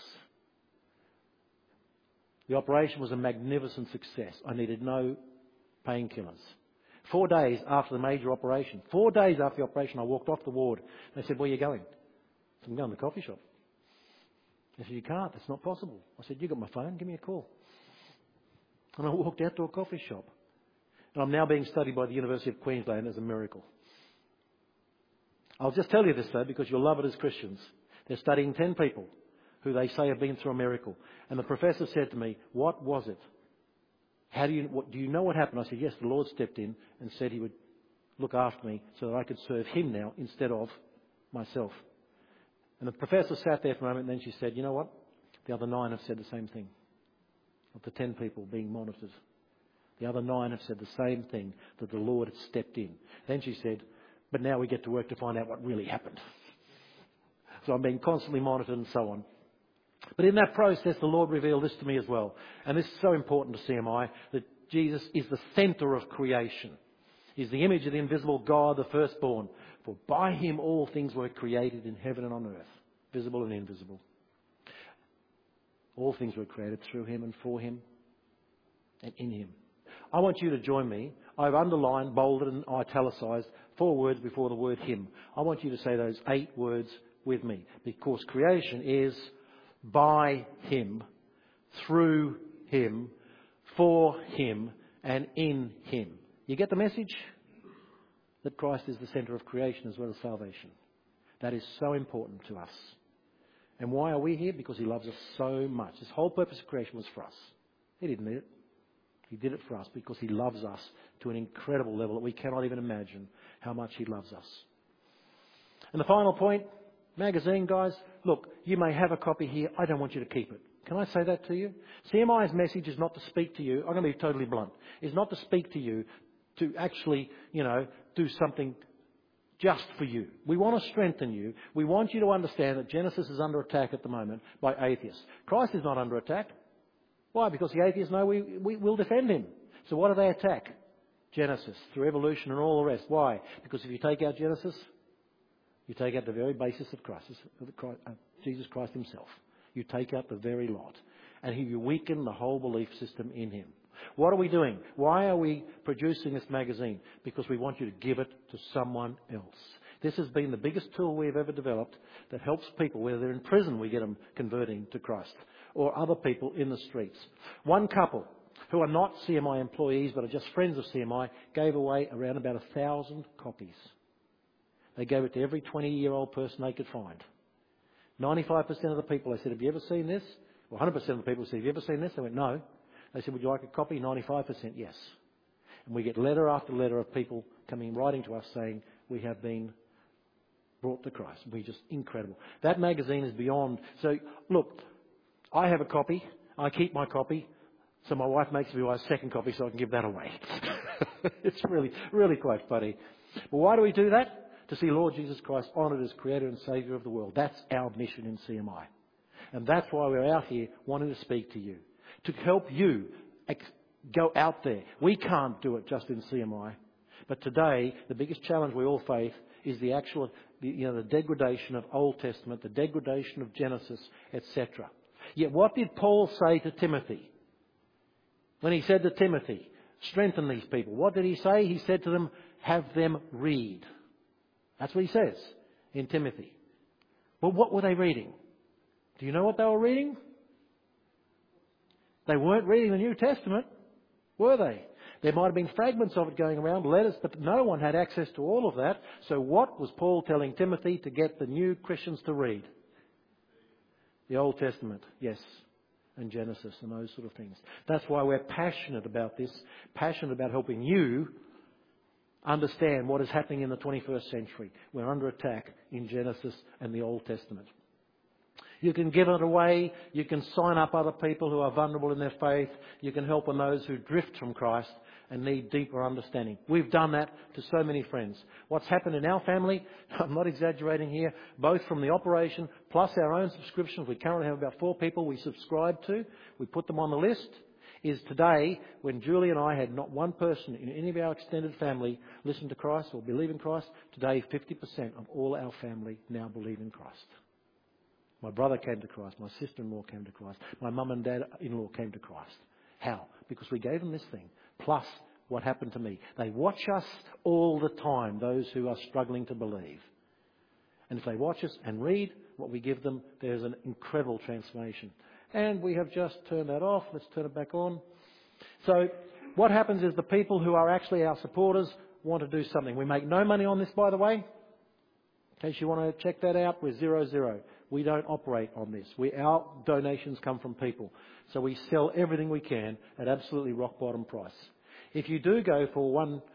The operation was a magnificent success. I needed no painkillers. 4 days after the major operation, 4 days after the operation, I walked off the ward. They said, where are you going? I said, I'm going to the coffee shop. They said, you can't. That's not possible. I said, you got my phone. Give me a call. And I walked out to a coffee shop. And I'm now being studied by the University of Queensland as a miracle. I'll just tell you this, though, because you'll love it as Christians. They're studying 10 people who they say have been through a miracle. And the professor said to me, what was it? Do you know what happened? I said, yes, the Lord stepped in and said he would look after me so that I could serve him now instead of myself. And the professor sat there for a moment and then she said, you know what? The other 9 have said the same thing. Of the 10 people being monitored. The other 9 have said the same thing, that the Lord had stepped in. Then she said, but now we get to work to find out what really happened. So I'm being constantly monitored and so on. But in that process, the Lord revealed this to me as well. And this is so important to CMI, that Jesus is the centre of creation. He's the image of the invisible God, the firstborn. For by him all things were created in heaven and on earth, visible and invisible. All things were created through him and for him and in him. I want you to join me. I've underlined, bolded and italicised 4 words before the word him. I want you to say those 8 words with me. Because creation is by him, through him, for him and in him. You get the message? That Christ is the centre of creation as well as salvation. That is so important to us. And why are we here? Because he loves us so much. His whole purpose of creation was for us. He didn't need it. He did it for us because he loves us to an incredible level that we cannot even imagine how much he loves us. And the final point, magazine, guys, look, you may have a copy here. I don't want you to keep it. Can I say that to you? CMI's message is not to speak to you. I'm going to be totally blunt. It's not to speak to you to actually, do something just for you. We want to strengthen you. We want you to understand that Genesis is under attack at the moment by atheists. Christ is not under attack. Why? Because the atheists know we will defend him. So what do they attack? Genesis, through evolution and all the rest. Why? Because if you take out Genesis, you take out the very basis of Jesus Christ himself. You take out the very lot. And you weaken the whole belief system in him. What are we doing? Why are we producing this magazine? Because we want you to give it to someone else. This has been the biggest tool we've ever developed that helps people, whether they're in prison, we get them converting to Christ, or other people in the streets. One couple who are not CMI employees but are just friends of CMI gave away around about 1,000 copies. They gave it to every 20-year-old person they could find. 95% of the people, they said, have you ever seen this? Well, 100% of the people said, have you ever seen this? They went, no. They said, would you like a copy? 95%, yes. And we get letter after letter of people writing to us saying, we have been brought to Christ. We're just incredible. That magazine is beyond. So, look, I have a copy. I keep my copy. So my wife makes me buy a second copy so I can give that away. It's really, really quite funny. But why do we do that? To see Lord Jesus Christ honoured as Creator and Saviour of the world. That's our mission in CMI. And that's why we're out here wanting to speak to you. To help you go out there. We can't do it just in CMI. But today, the biggest challenge we all face is the degradation of Old Testament, the degradation of Genesis, etc. Yet what did Paul say to Timothy? When he said to Timothy, strengthen these people. What did he say? He said to them, have them read. That's what he says in Timothy. Well, what were they reading? Do you know what they were reading? They weren't reading the New Testament, were they? There might have been fragments of it going around, letters, but no one had access to all of that. So what was Paul telling Timothy to get the new Christians to read? The Old Testament, yes, and Genesis and those sort of things. That's why we're passionate about this, passionate about helping you understand what is happening in the 21st century. We're under attack in Genesis and the Old Testament. You can give it away. You can sign up other people who are vulnerable in their faith. You can help on those who drift from Christ and need deeper understanding. We've done that to so many friends. What's happened in our family, I'm not exaggerating here, both from the operation plus our own subscriptions, we currently have about 4 people we subscribe to. We put them on the list. Is today, when Julie and I had not one person in any of our extended family listen to Christ or believe in Christ, today 50% of all our family now believe in Christ. My brother came to Christ. My sister-in-law came to Christ. My mum and dad-in-law came to Christ. How? Because we gave them this thing. Plus, what happened to me? They watch us all the time, those who are struggling to believe. And if they watch us and read what we give them, there's an incredible transformation. And we have just turned that off. Let's turn it back on. So what happens is the people who are actually our supporters want to do something. We make no money on this, by the way. In case you want to check that out, we're 0-0. We don't operate on this. Our donations come from people. So we sell everything we can at absolutely rock bottom price. If you do go for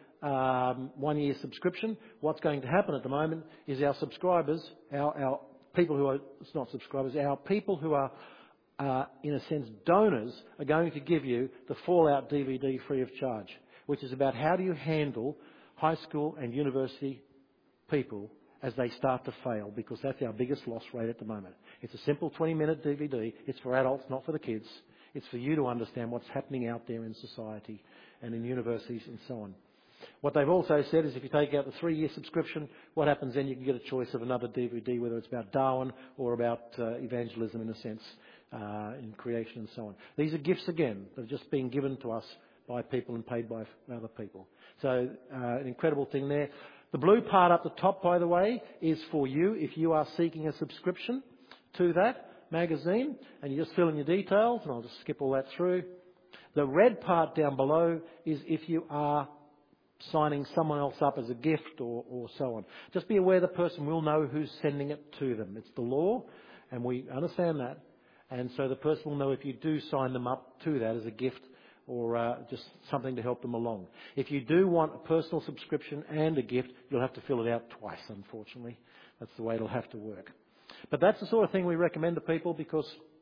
one year subscription, what's going to happen at the moment is our subscribers, our people who are, it's not subscribers, our people who are, in a sense, donors are going to give you the Fallout DVD free of charge, which is about how do you handle high school and university people as they start to fail, because that's our biggest loss rate at the moment. It's a simple 20-minute DVD. It's for adults, not for the kids. It's for you to understand what's happening out there in society and in universities and so on. What they've also said is if you take out the 3-year subscription, what happens then? You can get a choice of another DVD, whether it's about Darwin or about evangelism in a sense, in creation and so on. These are gifts again that are just being given to us by people and paid by other people. So an incredible thing there. The blue part up the top, by the way, is for you if you are seeking a subscription to that magazine, and you just fill in your details, and I'll just skip all that through. The red part down below is if you are signing someone else up as a gift or so on. Just be aware the person will know who's sending it to them. It's the law, and we understand that. And so the person will know if you do sign them up to that as a gift or just something to help them along. If you do want a personal subscription and a gift, you'll have to fill it out twice, unfortunately. That's the way it'll have to work. But that's the sort of thing we recommend to people because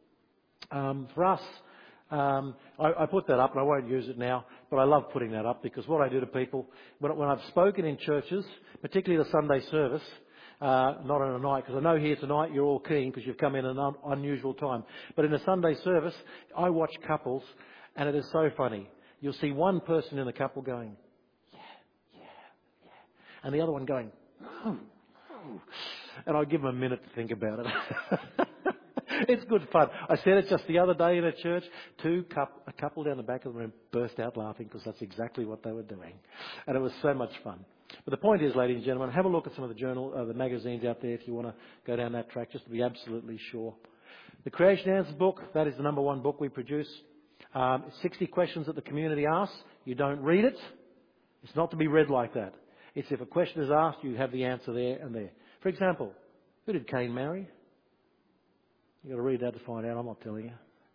for us, I put that up and I won't use it now, but I love putting that up because what I do to people, when I've spoken in churches, particularly the Sunday service, not on a night, because I know here tonight you're all keen because you've come in at an unusual time. But in a Sunday service, I watch couples, and it is so funny. You'll see one person in the couple going, yeah, yeah, yeah, and the other one going, oh, oh. And I give them a minute to think about it. It's good fun. I said it just the other day in a church. A couple down the back of the room burst out laughing because that's exactly what they were doing, and it was so much fun. But the point is, ladies and gentlemen, have a look at some of the magazines out there if you want to go down that track, just to be absolutely sure. The Creation Answers book, that is the number one book we produce. 60 questions that the community asks. You don't read it. It's not to be read like that. It's if a question is asked, you have the answer there and there. For example, who did Cain marry? You've got to read that to find out. I'm not telling you.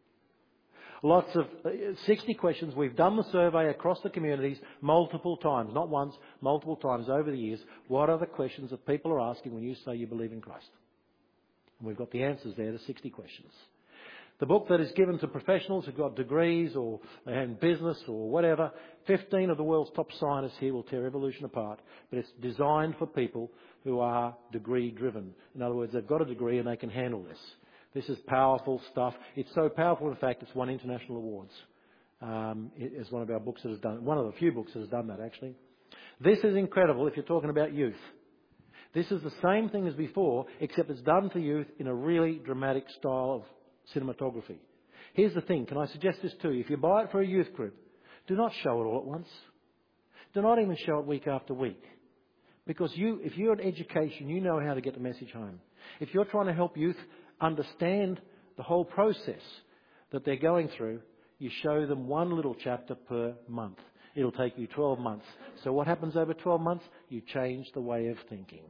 Lots of 60 questions. We've done the survey across the communities multiple times, not once, multiple times over the years. What are the questions that people are asking when you say you believe in Christ? And we've got the answers there to 60 questions. The book that is given to professionals who've got degrees or in business or whatever, 15 of the world's top scientists here will tear evolution apart. But it's designed for people who are degree driven. In other words, they've got a degree and they can handle this. This is powerful stuff. It's so powerful, in fact, it's won international awards. It's one of our books that has done, one of the few books that has done that, actually. This is incredible if you're talking about youth. This is the same thing as before, except it's done for youth in a really dramatic style of cinematography. Here's the thing. Can I suggest this to you? If you buy it for a youth group, do not show it all at once. Do not even show it week after week. Because if you're in education, you know how to get the message home. If you're trying to help youth understand the whole process that they're going through, you show them one little chapter per month. It'll take you 12 months. So what happens over 12 months? You change the way of thinking.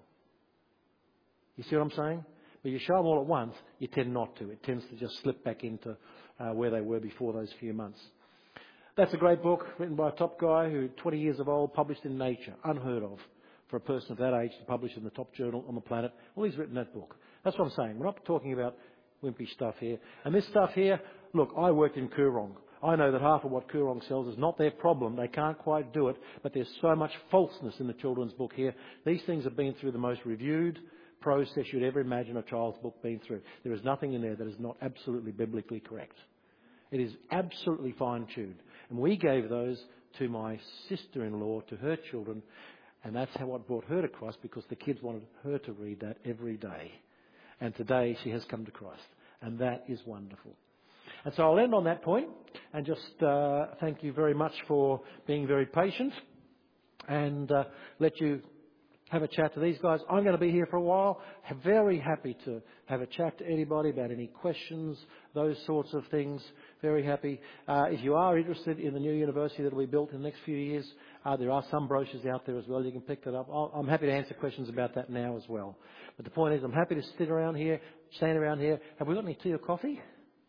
You see what I'm saying? But you show them all at once, you tend not to. It tends to just slip back into where they were before those few months. That's a great book written by a top guy who, 20 years of old, published in Nature. Unheard of for a person of that age to publish in the top journal on the planet. Well, he's written that book. That's what I'm saying. We're not talking about wimpy stuff here. And this stuff here, look, I worked in Coorong. I know that half of what Coorong sells is not their problem. They can't quite do it. But there's so much falseness in the children's book here. These things have been through the most reviewed process you'd ever imagine a child's book being through. There is nothing in there that is not absolutely biblically correct. It is absolutely fine-tuned. And we gave those to my sister-in-law, to her children, and that's how what brought her to Christ, because the kids wanted her to read that every day. And today she has come to Christ. And that is wonderful. And so I'll end on that point and just thank you very much for being very patient and let you have a chat to these guys. I'm going to be here for a while. Very happy to have a chat to anybody about any questions, those sorts of things. Very happy. If you are interested in the new university that will be built in the next few years, there are some brochures out there as well. You can pick that up. I'm happy to answer questions about that now as well. But the point is, I'm happy to stand around here. Have we got any tea or coffee?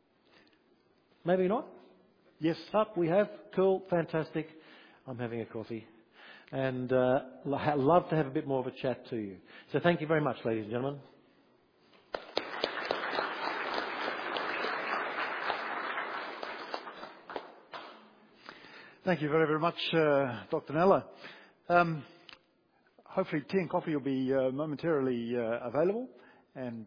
Maybe not? Yes, up we have. Cool, fantastic. I'm having a coffee. And love to have a bit more of a chat to you. So thank you very much, ladies and gentlemen. Thank you very, very much, Dr. Nella. Hopefully tea and coffee will be momentarily available. And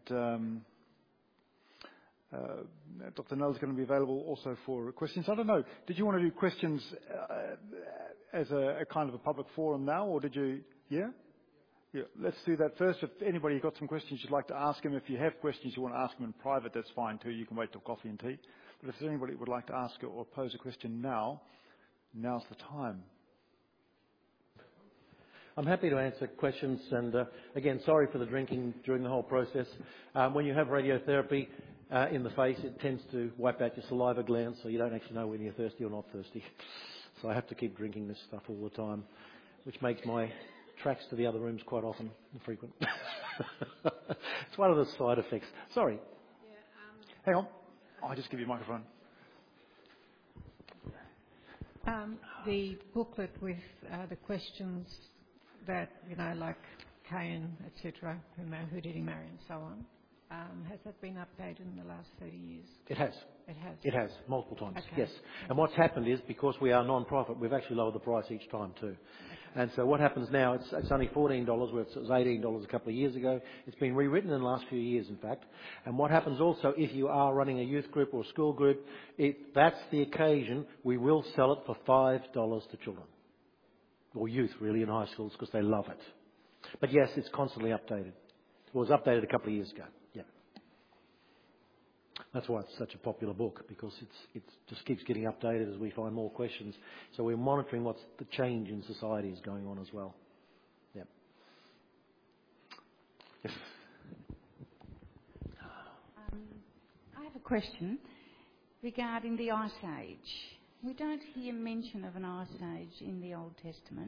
Dr. Nella is going to be available also for questions. I don't know, did you want to do questions as a kind of a public forum now, or did you? Yeah? Yeah. Let's do that first. If anybody got some questions you'd like to ask him, if you have questions you want to ask him in private, that's fine too. You can wait till coffee and tea. But if anybody would like to ask or pose a question now, now's the time. I'm happy to answer questions. And again, sorry for the drinking during the whole process. When you have radiotherapy in the face, it tends to wipe out your saliva glands, so you don't actually know whether you're thirsty or not thirsty. So I have to keep drinking this stuff all the time, which makes my tracks to the other rooms quite often and frequent. It's one of the side effects. Sorry. Hang on. I'll just give you a microphone. The booklet with the questions that, like Cain, etc., who did he marry and so on, has that been updated in the last 30 years? It has. It has? It has, multiple times, Okay. yes. And what's happened is, because we are non-profit, we've actually lowered the price each time too. Okay. And so what happens now, it's only $14, where it was $18 a couple of years ago. It's been rewritten in the last few years, in fact. And what happens also, if you are running a youth group or a school group, that's the occasion, we will sell it for $5 to children. Or youth, really, in high schools, because they love it. But yes, it's constantly updated. It was updated a couple of years ago, yeah. That's why it's such a popular book, because it just keeps getting updated as we find more questions. So we're monitoring what's the change in society is going on as well. Yeah. Yes. I have a question regarding the Ice Age. We don't hear mention of an Ice Age in the Old Testament.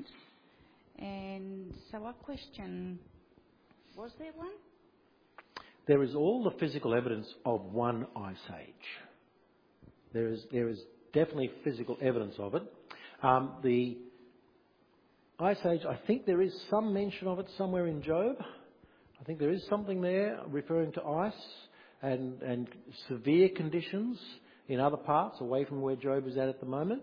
And so I question, was there one? There is all the physical evidence of one ice age. There is definitely physical evidence of it. The ice age, I think there is some mention of it somewhere in Job. I think there is something there referring to ice and severe conditions in other parts away from where Job is at the moment.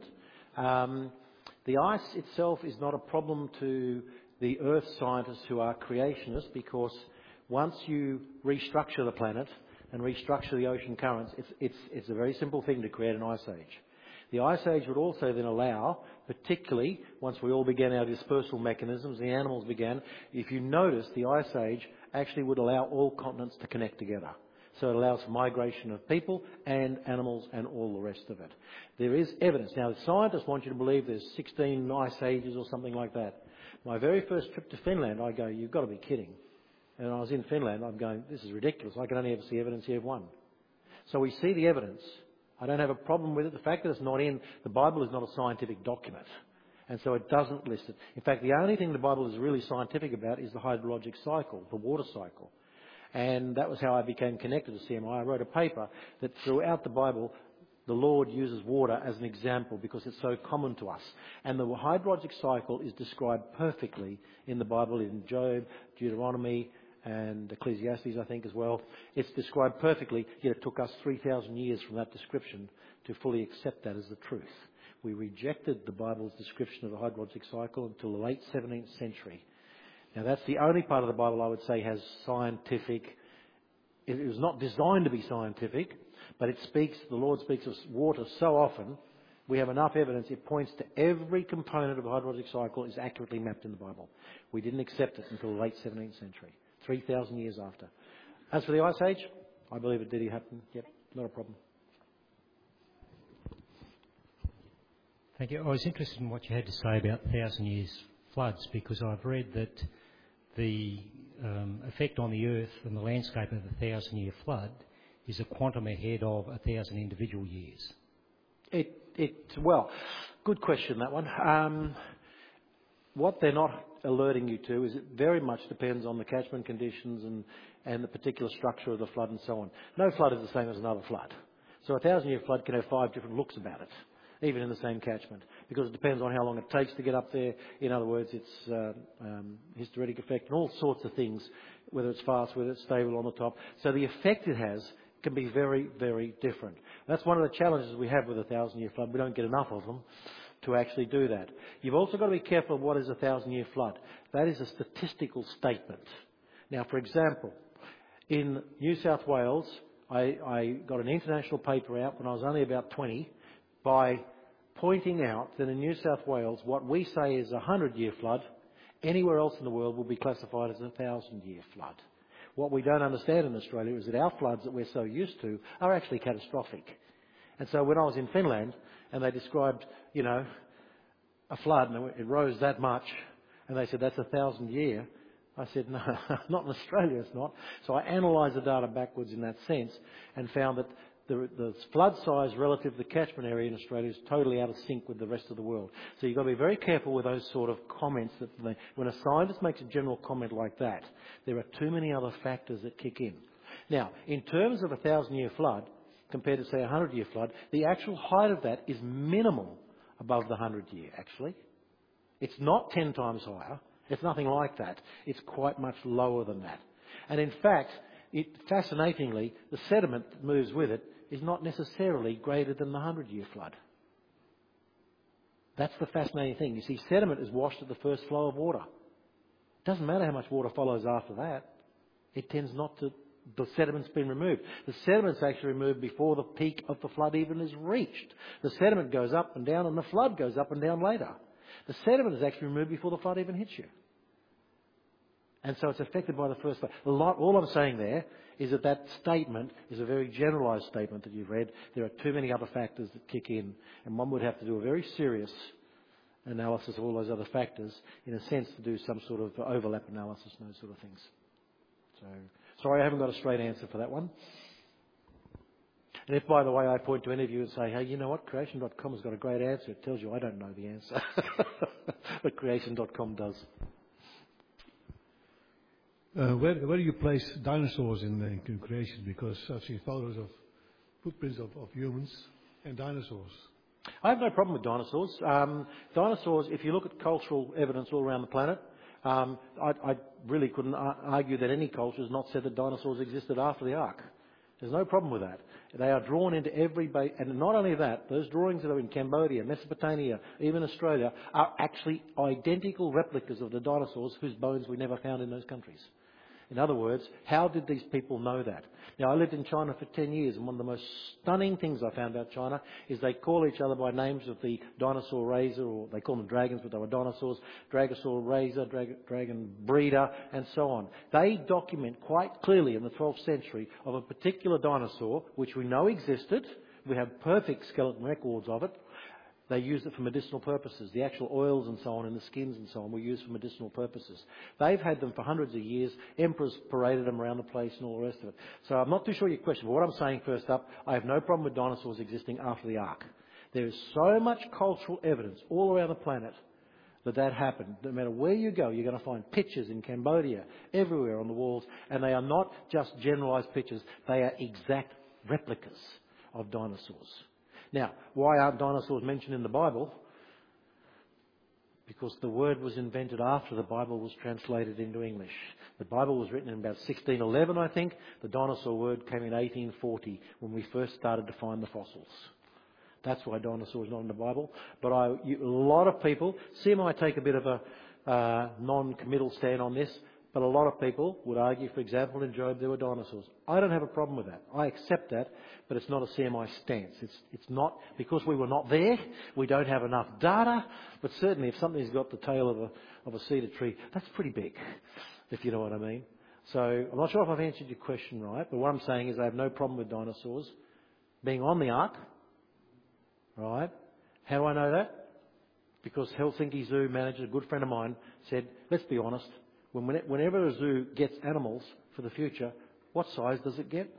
The ice itself is not a problem to the earth scientists who are creationists, because once you restructure the planet and restructure the ocean currents, it's a very simple thing to create an ice age. The ice age would also then allow, particularly once we all began our dispersal mechanisms, the animals began, if you notice, the ice age actually would allow all continents to connect together. So it allows migration of people and animals and all the rest of it. There is evidence. Now, the scientists want you to believe there's 16 ice ages or something like that. My very first trip to Finland, I go, you've got to be kidding. And I was in Finland, I'm going, this is ridiculous. I can only ever see evidence here of one. So we see the evidence. I don't have a problem with it. The fact that it's not in, the Bible is not a scientific document. And so it doesn't list it. In fact, the only thing the Bible is really scientific about is the hydrologic cycle, the water cycle. And that was how I became connected to CMI. I wrote a paper that throughout the Bible, the Lord uses water as an example because it's so common to us. And the hydrologic cycle is described perfectly in the Bible, in Job, Deuteronomy, and Ecclesiastes, I think, as well. It's described perfectly, yet it took us 3,000 years from that description to fully accept that as the truth. We rejected the Bible's description of the hydrologic cycle until the late 17th century. Now, that's the only part of the Bible I would say has scientific. It was not designed to be scientific, but the Lord speaks of water so often, we have enough evidence. It points to every component of the hydrologic cycle is accurately mapped in the Bible. We didn't accept it until the late 17th century, 3,000 years after. As for the Ice Age, I believe it did happen. Yep, not a problem. Thank you. I was interested in what you had to say about 1,000 years floods, because I've read that the effect on the earth and the landscape of a 1,000-year flood is a quantum ahead of 1,000 individual years. Well, good question, that one. What they're not alerting you to is it very much depends on the catchment conditions and the particular structure of the flood and so on. No flood is the same as another flood. So a 1,000-year flood can have 5 different looks about it, even in the same catchment, because it depends on how long it takes to get up there. In other words, it's hysteretic effect and all sorts of things, whether it's fast, whether it's stable on the top. So the effect it has can be very, very different. That's one of the challenges we have with a 1,000-year flood. We don't get enough of them to actually do that. You've also got to be careful of what is a 1,000-year flood. That is a statistical statement. Now, for example, in New South Wales, I got an international paper out when I was only about 20 by pointing out that in New South Wales, what we say is a 100-year flood, anywhere else in the world will be classified as a 1,000-year flood. What we don't understand in Australia is that our floods that we're so used to are actually catastrophic. And so when I was in Finland and they described, a flood and it rose that much and they said that's 1,000-year, I said, no, not in Australia it's not. So I analysed the data backwards in that sense and found that the flood size relative to the catchment area in Australia is totally out of sync with the rest of the world. So you've got to be very careful with those sort of comments. When a scientist makes a general comment like that, there are too many other factors that kick in. Now, in terms of a 1,000-year flood, compared to, say, a 100-year flood, the actual height of that is minimal above the 100-year, actually. It's not 10 times higher. It's nothing like that. It's quite much lower than that. And in fact, fascinatingly, the sediment that moves with it is not necessarily greater than the 100-year flood. That's the fascinating thing. You see, sediment is washed at the first flow of water. It doesn't matter how much water follows after that. It tends not to... The sediment's been removed. The sediment's actually removed before the peak of the flood even is reached. The sediment goes up and down and the flood goes up and down later. The sediment is actually removed before the flood even hits you. And so it's affected by the first flood. All I'm saying there is that statement is a very generalised statement that you've read. There are too many other factors that kick in, and one would have to do a very serious analysis of all those other factors, in a sense, to do some sort of overlap analysis and those sort of things. So, sorry, I haven't got a straight answer for that one. And if, by the way, I point to any of you and say, hey, you know what, creation.com has got a great answer, it tells you I don't know the answer. But creation.com does. Where do you place dinosaurs in creation? Because I've seen photos of footprints of humans and dinosaurs. I have no problem with dinosaurs. Dinosaurs, if you look at cultural evidence all around the planet, I really couldn't argue that any culture has not said that dinosaurs existed after the Ark. There's no problem with that. They are drawn into every base, and not only that, those drawings that are in Cambodia, Mesopotamia, even Australia, are actually identical replicas of the dinosaurs whose bones we never found in those countries. In other words, how did these people know that? Now, I lived in China for 10 years, and one of the most stunning things I found about China is they call each other by names of the dinosaur raiser, or they call them dragons, but they were dinosaurs, Dragosaur raiser, dragon breeder, and so on. They document quite clearly in the 12th century of a particular dinosaur, which we know existed. We have perfect skeleton records of it. They used it for medicinal purposes. The actual oils and so on in the skins and so on were used for medicinal purposes. They've had them for hundreds of years. Emperors paraded them around the place and all the rest of it. So I'm not too sure your question, but what I'm saying first up, I have no problem with dinosaurs existing after the Ark. There is so much cultural evidence all around the planet that happened. No matter where you go, you're going to find pictures in Cambodia, everywhere on the walls, and they are not just generalised pictures. They are exact replicas of dinosaurs. Now, why aren't dinosaurs mentioned in the Bible? Because the word was invented after the Bible was translated into English. The Bible was written in about 1611, I think. The dinosaur word came in 1840 when we first started to find the fossils. That's why dinosaur is not in the Bible. But a lot of people, CMI take a bit of a non-committal stand on this, but a lot of people would argue, for example, in Job there were dinosaurs. I don't have a problem with that. I accept that, but it's not a CMI stance. It's not, because we were not there, we don't have enough data, but certainly if something's got the tail of a cedar tree, that's pretty big, if you know what I mean. So I'm not sure if I've answered your question right, but what I'm saying is I have no problem with dinosaurs being on the Ark. Right? How do I know that? Because Helsinki Zoo manager, a good friend of mine, said, let's be honest, whenever a zoo gets animals for the future, what size does it get?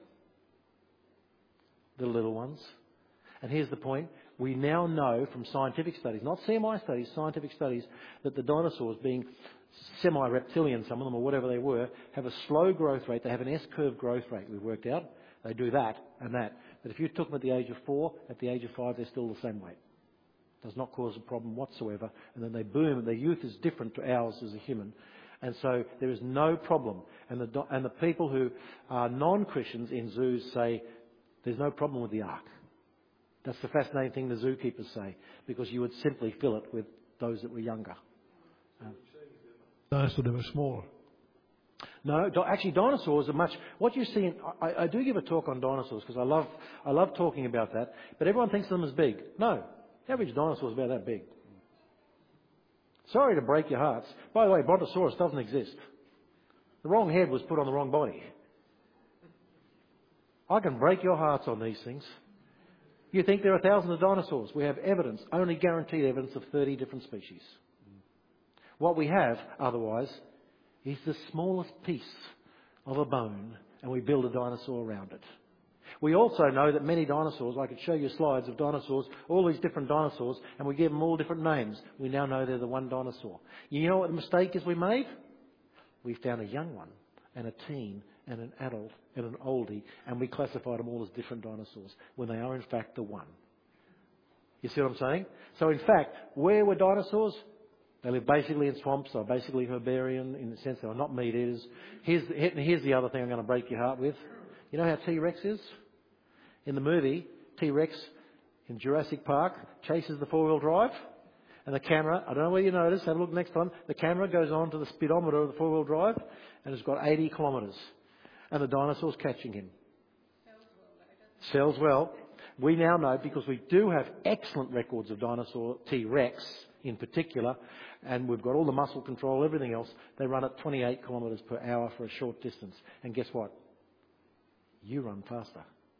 The little ones. And here's the point. We now know from scientific studies, not CMI studies, scientific studies, that the dinosaurs, being semi-reptilian, some of them, or whatever they were, have a slow growth rate. They have an S-curve growth rate, we've worked out. They do that and that. But if you took them at the age of 4, at the age of 5, they're still the same weight. Does not cause a problem whatsoever. And then they boom, and their youth is different to ours as a human. And so there is no problem. And the people who are non-Christians in zoos say there's no problem with the Ark. That's the fascinating thing the zookeepers say, because you would simply fill it with those that were younger. Dinosaurs, they were smaller. No, actually dinosaurs are much... What you see... I do give a talk on dinosaurs because I love talking about that, but everyone thinks of them as big. No, the average dinosaur is about that big. Sorry to break your hearts. By the way, Brontosaurus doesn't exist. The wrong head was put on the wrong body. I can break your hearts on these things. You think there are thousands of dinosaurs. We have evidence, only guaranteed evidence of 30 different species. What we have, otherwise, is the smallest piece of a bone, and we build a dinosaur around it. We also know that many dinosaurs, I could show you slides of dinosaurs, all these different dinosaurs, and we give them all different names. We now know they're the one dinosaur. You know what the mistake is we made? We found a young one and a teen and an adult and an oldie, and we classified them all as different dinosaurs when they are in fact the one. You see what I'm saying? So in fact, where were dinosaurs? They live basically in swamps. They're basically herbarian in the sense they are not meat eaters. Here's the other thing I'm going to break your heart with. You know how T-Rex is? In the movie, T-Rex in Jurassic Park chases the four-wheel drive, and the camera, I don't know whether you notice, have a look next time, the camera goes on to the speedometer of the four-wheel drive, and it's got 80 kilometres, and the dinosaur's catching him. Sells well. We now know, because we do have excellent records of dinosaur T-Rex in particular, and we've got all the muscle control, everything else, they run at 28 kilometres per hour for a short distance. And guess what? You run faster.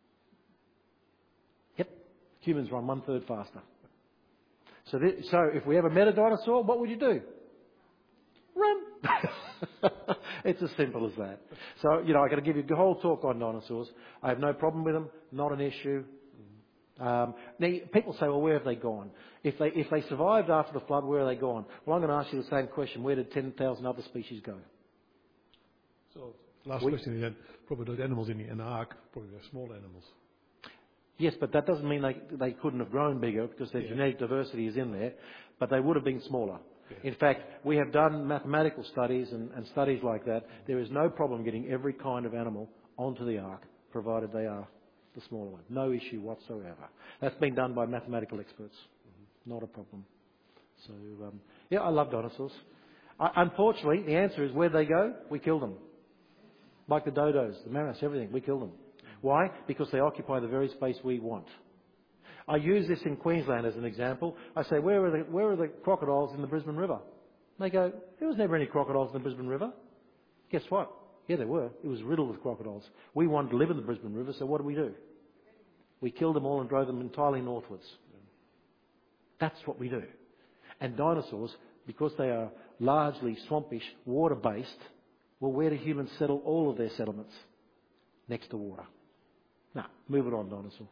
Yep. Humans run 1/3 faster. So if we ever met a dinosaur, what would you do? Run. It's as simple as that. So, I got to give you a whole talk on dinosaurs. I have no problem with them. Not an issue. Now, people say, well, where have they gone? If they survived after the flood, where are they gone? Well, I'm going to ask you the same question. Where did 10,000 other species go? So, last question again. Probably those animals in the ark, probably they're small animals. Yes, but that doesn't mean they couldn't have grown bigger, because their genetic diversity is in there, but they would have been smaller. Yeah. In fact, we have done mathematical studies and studies like that. There is no problem getting every kind of animal onto the ark, provided they are the smaller one. No issue whatsoever. That's been done by mathematical experts. Not a problem. So, I love dinosaurs. Unfortunately, the answer is, where'd they go? We killed them. Like the dodos, the mammoths, everything. We killed them. Why? Because they occupy the very space we want. I use this in Queensland as an example. I say, where are the crocodiles in the Brisbane River? They go, there was never any crocodiles in the Brisbane River. Guess what? Yeah, there were. It was riddled with crocodiles. We wanted to live in the Brisbane River, so what do? We killed them all and drove them entirely northwards. That's what we do. And dinosaurs, because they are largely swampish, water-based, well, where do humans settle all of their settlements? Next to water. Now, move it on, dinosaur.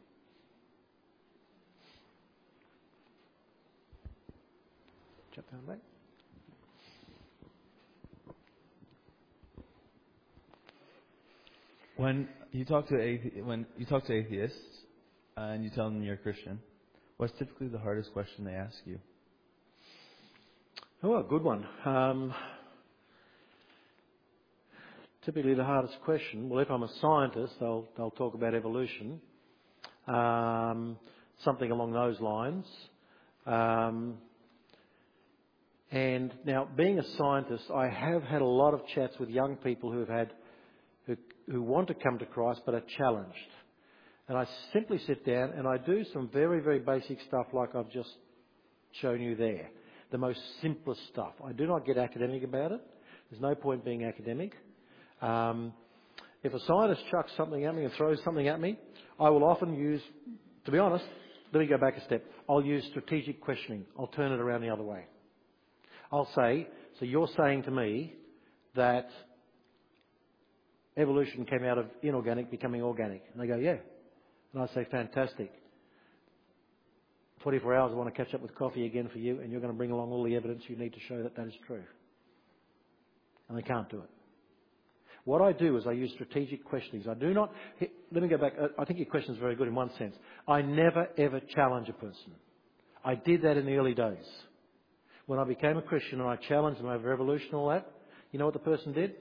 Chap down back. When you talk to atheists and you tell them you're a Christian, what's typically the hardest question they ask you? Oh, a good one. Typically the hardest question, well, if I'm a scientist, they'll talk about evolution, something along those lines. And now, being a scientist, I have had a lot of chats with young people who want to come to Christ but are challenged. And I simply sit down and I do some very, very basic stuff like I've just shown you there. The most simplest stuff. I do not get academic about it. There's no point being academic. If a scientist chucks something at me and throws something at me, I will often use, to be honest, let me go back a step. I'll use strategic questioning. I'll turn it around the other way. I'll say, so you're saying to me that evolution came out of inorganic becoming organic? And they go, yeah. And I say, fantastic. 24 hours, I want to catch up with coffee again for you, and you're going to bring along all the evidence you need to show that that is true. And they can't do it. What I do is I use strategic questionings. I do not... Let me go back. I think your question is very good in one sense. I never, ever challenge a person. I did that in the early days. When I became a Christian and I challenged them over evolution and all that, you know what the person did?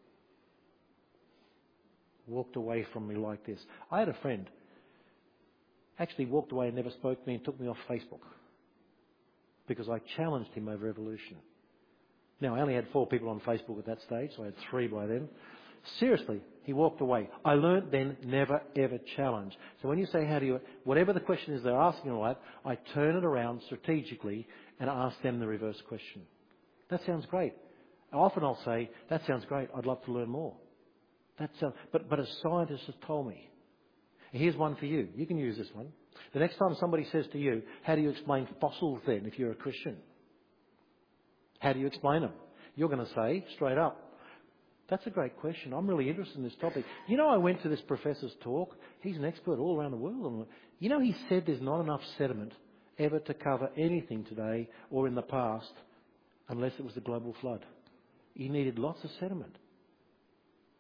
Walked away from me like this. I had a friend actually walked away and never spoke to me and took me off Facebook because I challenged him over evolution. Now, I only had 4 people on Facebook at that stage, so I had 3 by then. Seriously, he walked away. I learnt then, never, ever challenge. So when you say, whatever the question is they're asking and all that, I turn it around strategically and ask them the reverse question. That sounds great. Often I'll say, that sounds great, I'd love to learn more. But a scientist has told me. Here's one for you. You can use this one. The next time somebody says to you, how do you explain fossils then if you're a Christian? How do you explain them? You're going to say, straight up, that's a great question. I'm really interested in this topic. You know, I went to this professor's talk. He's an expert all around the world. You know, he said there's not enough sediment ever to cover anything today or in the past unless it was the global flood. He needed lots of sediment.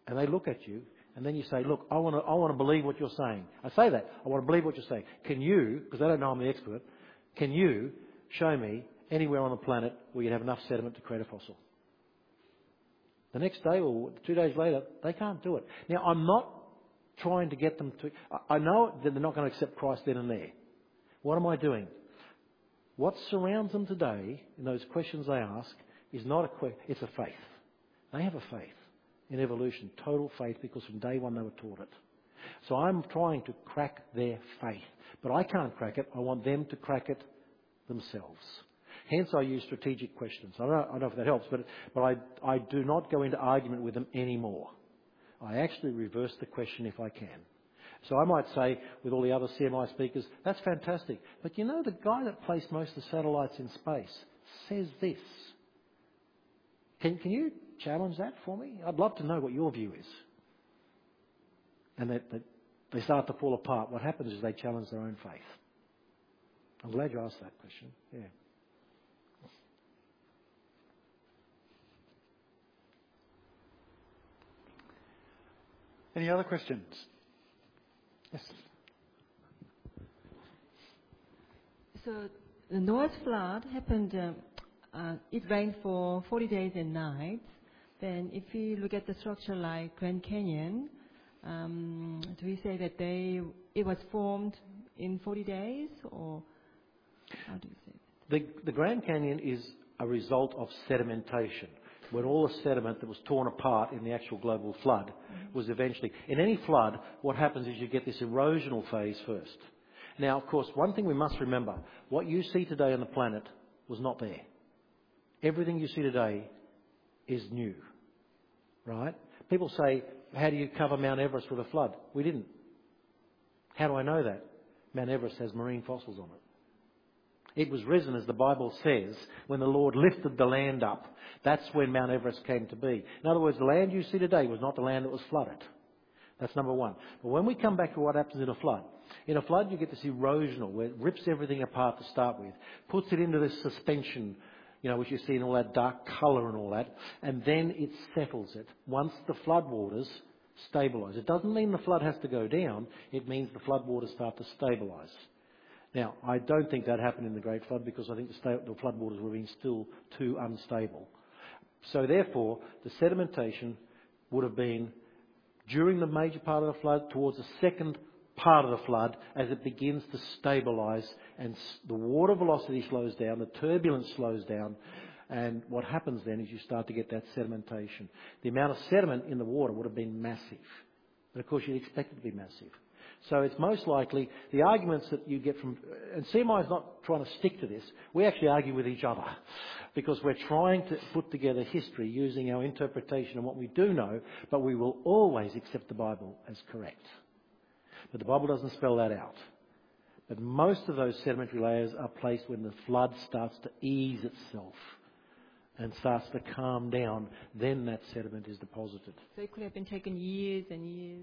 and they look at you, and then you say, look, I want to believe what you're saying. I say that. I want to believe what you're saying. Can you, because they don't know I'm the expert, can you show me anywhere on the planet where you'd have enough sediment to create a fossil? The next day or 2 days later, they can't do it. Now, I'm not trying to get them to... I know that they're not going to accept Christ then and there. What am I doing? What surrounds them today, in those questions they ask, is not a question, it's a faith. They have a faith in evolution, total faith, because from day one they were taught it. So I'm trying to crack their faith. But I can't crack it. I want them to crack it themselves. Hence I use strategic questions. I don't know if that helps, but I do not go into argument with them anymore. I actually reverse the question if I can. So I might say, with all the other CMI speakers, that's fantastic. But you know, the guy that placed most of the satellites in space says this. Can you challenge that for me? I'd love to know what your view is. And that they start to fall apart. What happens is they challenge their own faith. I'm glad you asked that question. Yeah. Any other questions? Yes. So the Noah's flood happened, it rained for 40 days and nights. Then if you look at the structure like Grand Canyon, do we say that it was formed in 40 days, or how do you say it? The Grand Canyon is a result of sedimentation. When all the sediment that was torn apart in the actual global flood was eventually... In any flood, what happens is you get this erosional phase first. Now, of course, one thing we must remember, what you see today on the planet was not there. Everything you see today is new, right? People say, how do you cover Mount Everest with a flood? We didn't. How do I know that? Mount Everest has marine fossils on it. It was risen, as the Bible says, when the Lord lifted the land up. That's when Mount Everest came to be. In other words, the land you see today was not the land that was flooded. That's number one. But when we come back to what happens in a flood you get this erosional, where it rips everything apart to start with, puts it into this suspension, which you see in all that dark colour and all that, and then it settles it. Once the floodwaters stabilise. It doesn't mean the flood has to go down. It means the floodwaters start to stabilise. Now, I don't think that happened in the Great Flood, because I think the floodwaters were being still too unstable. So therefore, the sedimentation would have been during the major part of the flood, towards the second part of the flood, as it begins to stabilise and the water velocity slows down, the turbulence slows down, and what happens then is you start to get that sedimentation. The amount of sediment in the water would have been massive. But of course you'd expect it to be massive. So it's most likely the arguments that you get from... And CMI is not trying to stick to this. We actually argue with each other because we're trying to put together history using our interpretation of what we do know, but we will always accept the Bible as correct. But the Bible doesn't spell that out. But most of those sedimentary layers are placed when the flood starts to ease itself and starts to calm down, then that sediment is deposited. So it could have been taken years and years?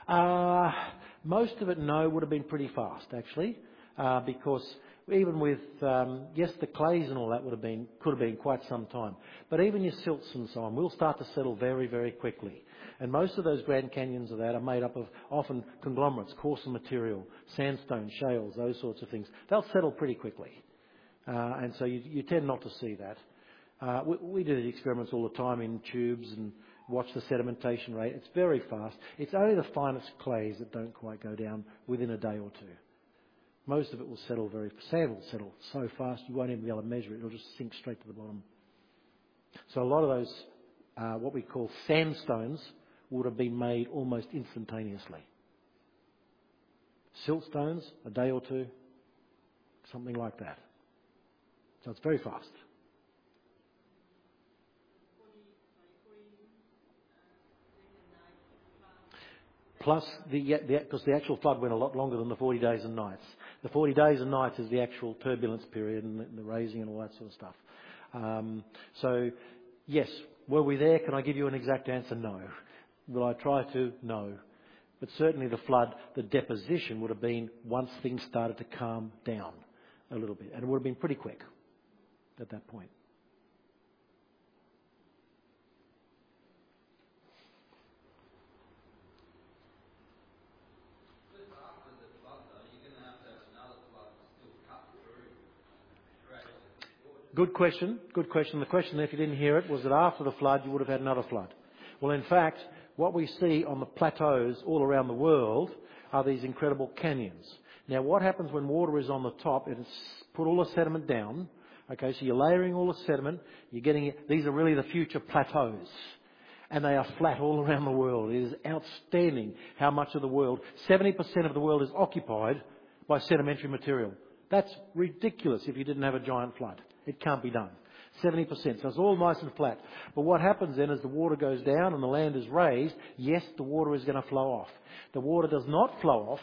Most of it, no, would have been pretty fast, actually, because even with, yes, the clays and all that could have been quite some time. But even your silts and so on will start to settle very, very quickly. And most of those Grand Canyons of that are made up of often conglomerates, coarser material, sandstone, shales, those sorts of things. They'll settle pretty quickly. And so you tend not to see that. We do the experiments all the time in tubes and watch the sedimentation rate. It's very fast. It's only the finest clays that don't quite go down within a day or two. Most of it will settle sand will settle so fast you won't even be able to measure it. It'll just sink straight to the bottom. So a lot of those, what we call sandstones, would have been made almost instantaneously. Siltstones, a day or two, something like that. So it's very fast. Plus, because the actual flood went a lot longer than the 40 days and nights. The 40 days and nights is the actual turbulence period and the raising and all that sort of stuff. So, yes, were we there? Can I give you an exact answer? No. Will I try to? No. But certainly the flood, the deposition would have been once things started to calm down a little bit. And it would have been pretty quick at that point. Good question. Good question. The question, if you didn't hear it, was that after the flood you would have had another flood. Well, in fact, what we see on the plateaus all around the world are these incredible canyons. Now, what happens when water is on the top? It's put all the sediment down. Okay, so you're layering all the sediment. You're getting it. These are really the future plateaus. And they are flat all around the world. It is outstanding how much of the world, 70% of the world is occupied by sedimentary material. That's ridiculous if you didn't have a giant flood. It can't be done. 70%. So it's all nice and flat. But what happens then as the water goes down and the land is raised, yes, the water is going to flow off. The water does not flow off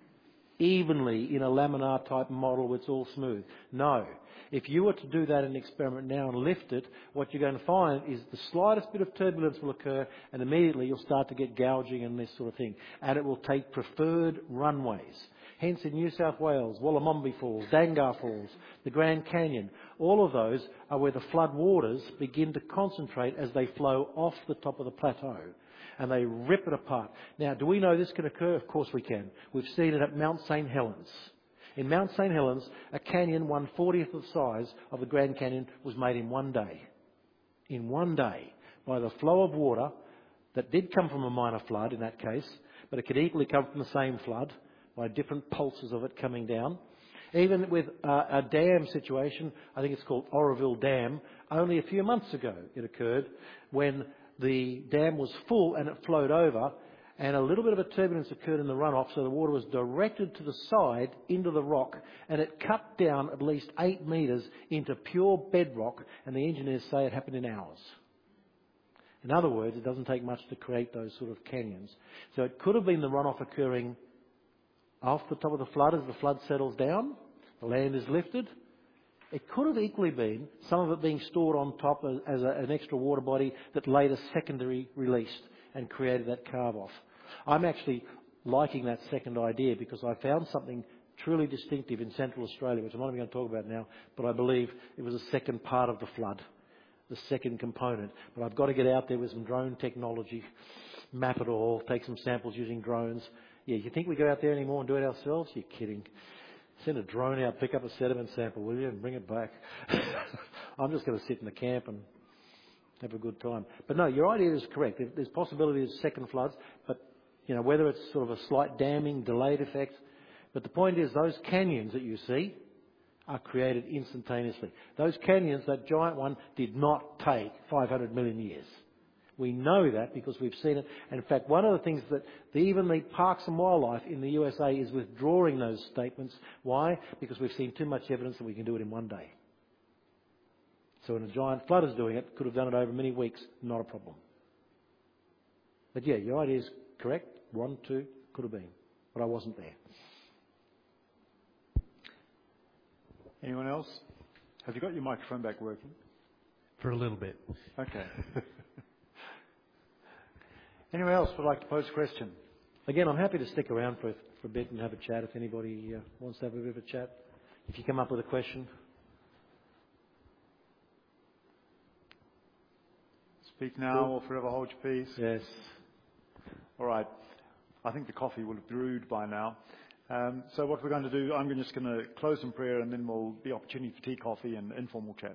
evenly in a laminar type model where it's all smooth. No. If you were to do that in an experiment now and lift it, what you're going to find is the slightest bit of turbulence will occur and immediately you'll start to get gouging and this sort of thing. And it will take preferred runways. Hence in New South Wales, Wollomombi Falls, Dangar Falls, the Grand Canyon, all of those are where the flood waters begin to concentrate as they flow off the top of the plateau. And they rip it apart. Now, do we know this can occur? Of course we can. We've seen it at Mount St. Helens. In Mount St. Helens, a canyon 1/40th of the size of the Grand Canyon was made in one day. In one day. By the flow of water that did come from a minor flood in that case, but it could equally come from the same flood by different pulses of it coming down. Even with a dam situation, I think it's called Oroville Dam, only a few months ago it occurred when the dam was full and it flowed over and a little bit of a turbulence occurred in the runoff, so the water was directed to the side into the rock and it cut down at least 8 metres into pure bedrock, and the engineers say it happened in hours. In other words, it doesn't take much to create those sort of canyons. So it could have been the runoff occurring off the top of the flood as the flood settles down, the land is lifted. It could have equally been some of it being stored on top as an extra water body that later secondary released and created that carve-off. I'm actually liking that second idea because I found something truly distinctive in Central Australia, which I'm not even going to talk about now, but I believe it was a second part of the flood, the second component. But I've got to get out there with some drone technology, map it all, take some samples using drones. Yeah, you think we go out there anymore and do it ourselves? You're kidding. Send a drone out, pick up a sediment sample, will you, and bring it back. I'm just going to sit in the camp and have a good time. But no, your idea is correct. There's possibility of second floods, but you know, whether it's sort of a slight damming, delayed effect. But the point is those canyons that you see are created instantaneously. Those canyons, that giant one, did not take 500 million years. We know that because we've seen it. And in fact, one of the things that even the Parks and Wildlife in the USA is withdrawing those statements. Why? Because we've seen too much evidence that we can do it in one day. So when a giant flood is doing it, could have done it over many weeks, not a problem. But yeah, your idea is correct. 1, 2, could have been. But I wasn't there. Anyone else? Have you got your microphone back working? For a little bit. Okay. Anyone else would like to pose a question? Again, I'm happy to stick around for a bit and have a chat if anybody wants to have a bit of a chat. If you come up with a question. Speak now or forever hold your peace. Yes. All right. I think the coffee will have brewed by now. So what we're going to do, I'm just going to close in prayer and then we'll be opportunity for tea, coffee and informal chat.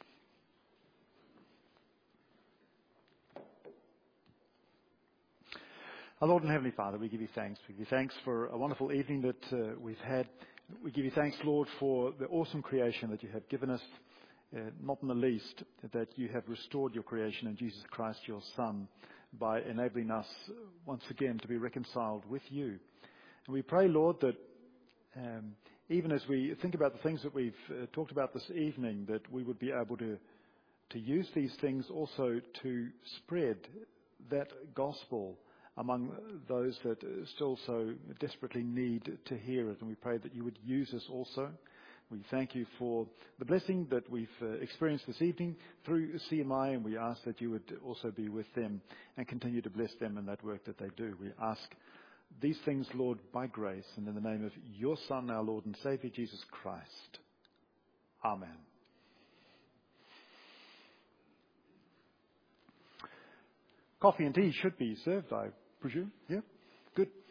Our Lord and Heavenly Father, we give you thanks. We give you thanks for a wonderful evening that we've had. We give you thanks, Lord, for the awesome creation that you have given us, not in the least that you have restored your creation in Jesus Christ, your Son, by enabling us once again to be reconciled with you. And we pray, Lord, that even as we think about the things that we've talked about this evening, that we would be able to use these things also to spread that gospel among those that still so desperately need to hear it. And we pray that you would use us also. We thank you for the blessing that we've experienced this evening through CMI, and we ask that you would also be with them and continue to bless them in that work that they do. We ask these things, Lord, by grace and in the name of your Son, our Lord and Saviour, Jesus Christ. Amen. Coffee and tea should be served, I presume. Yeah? Good.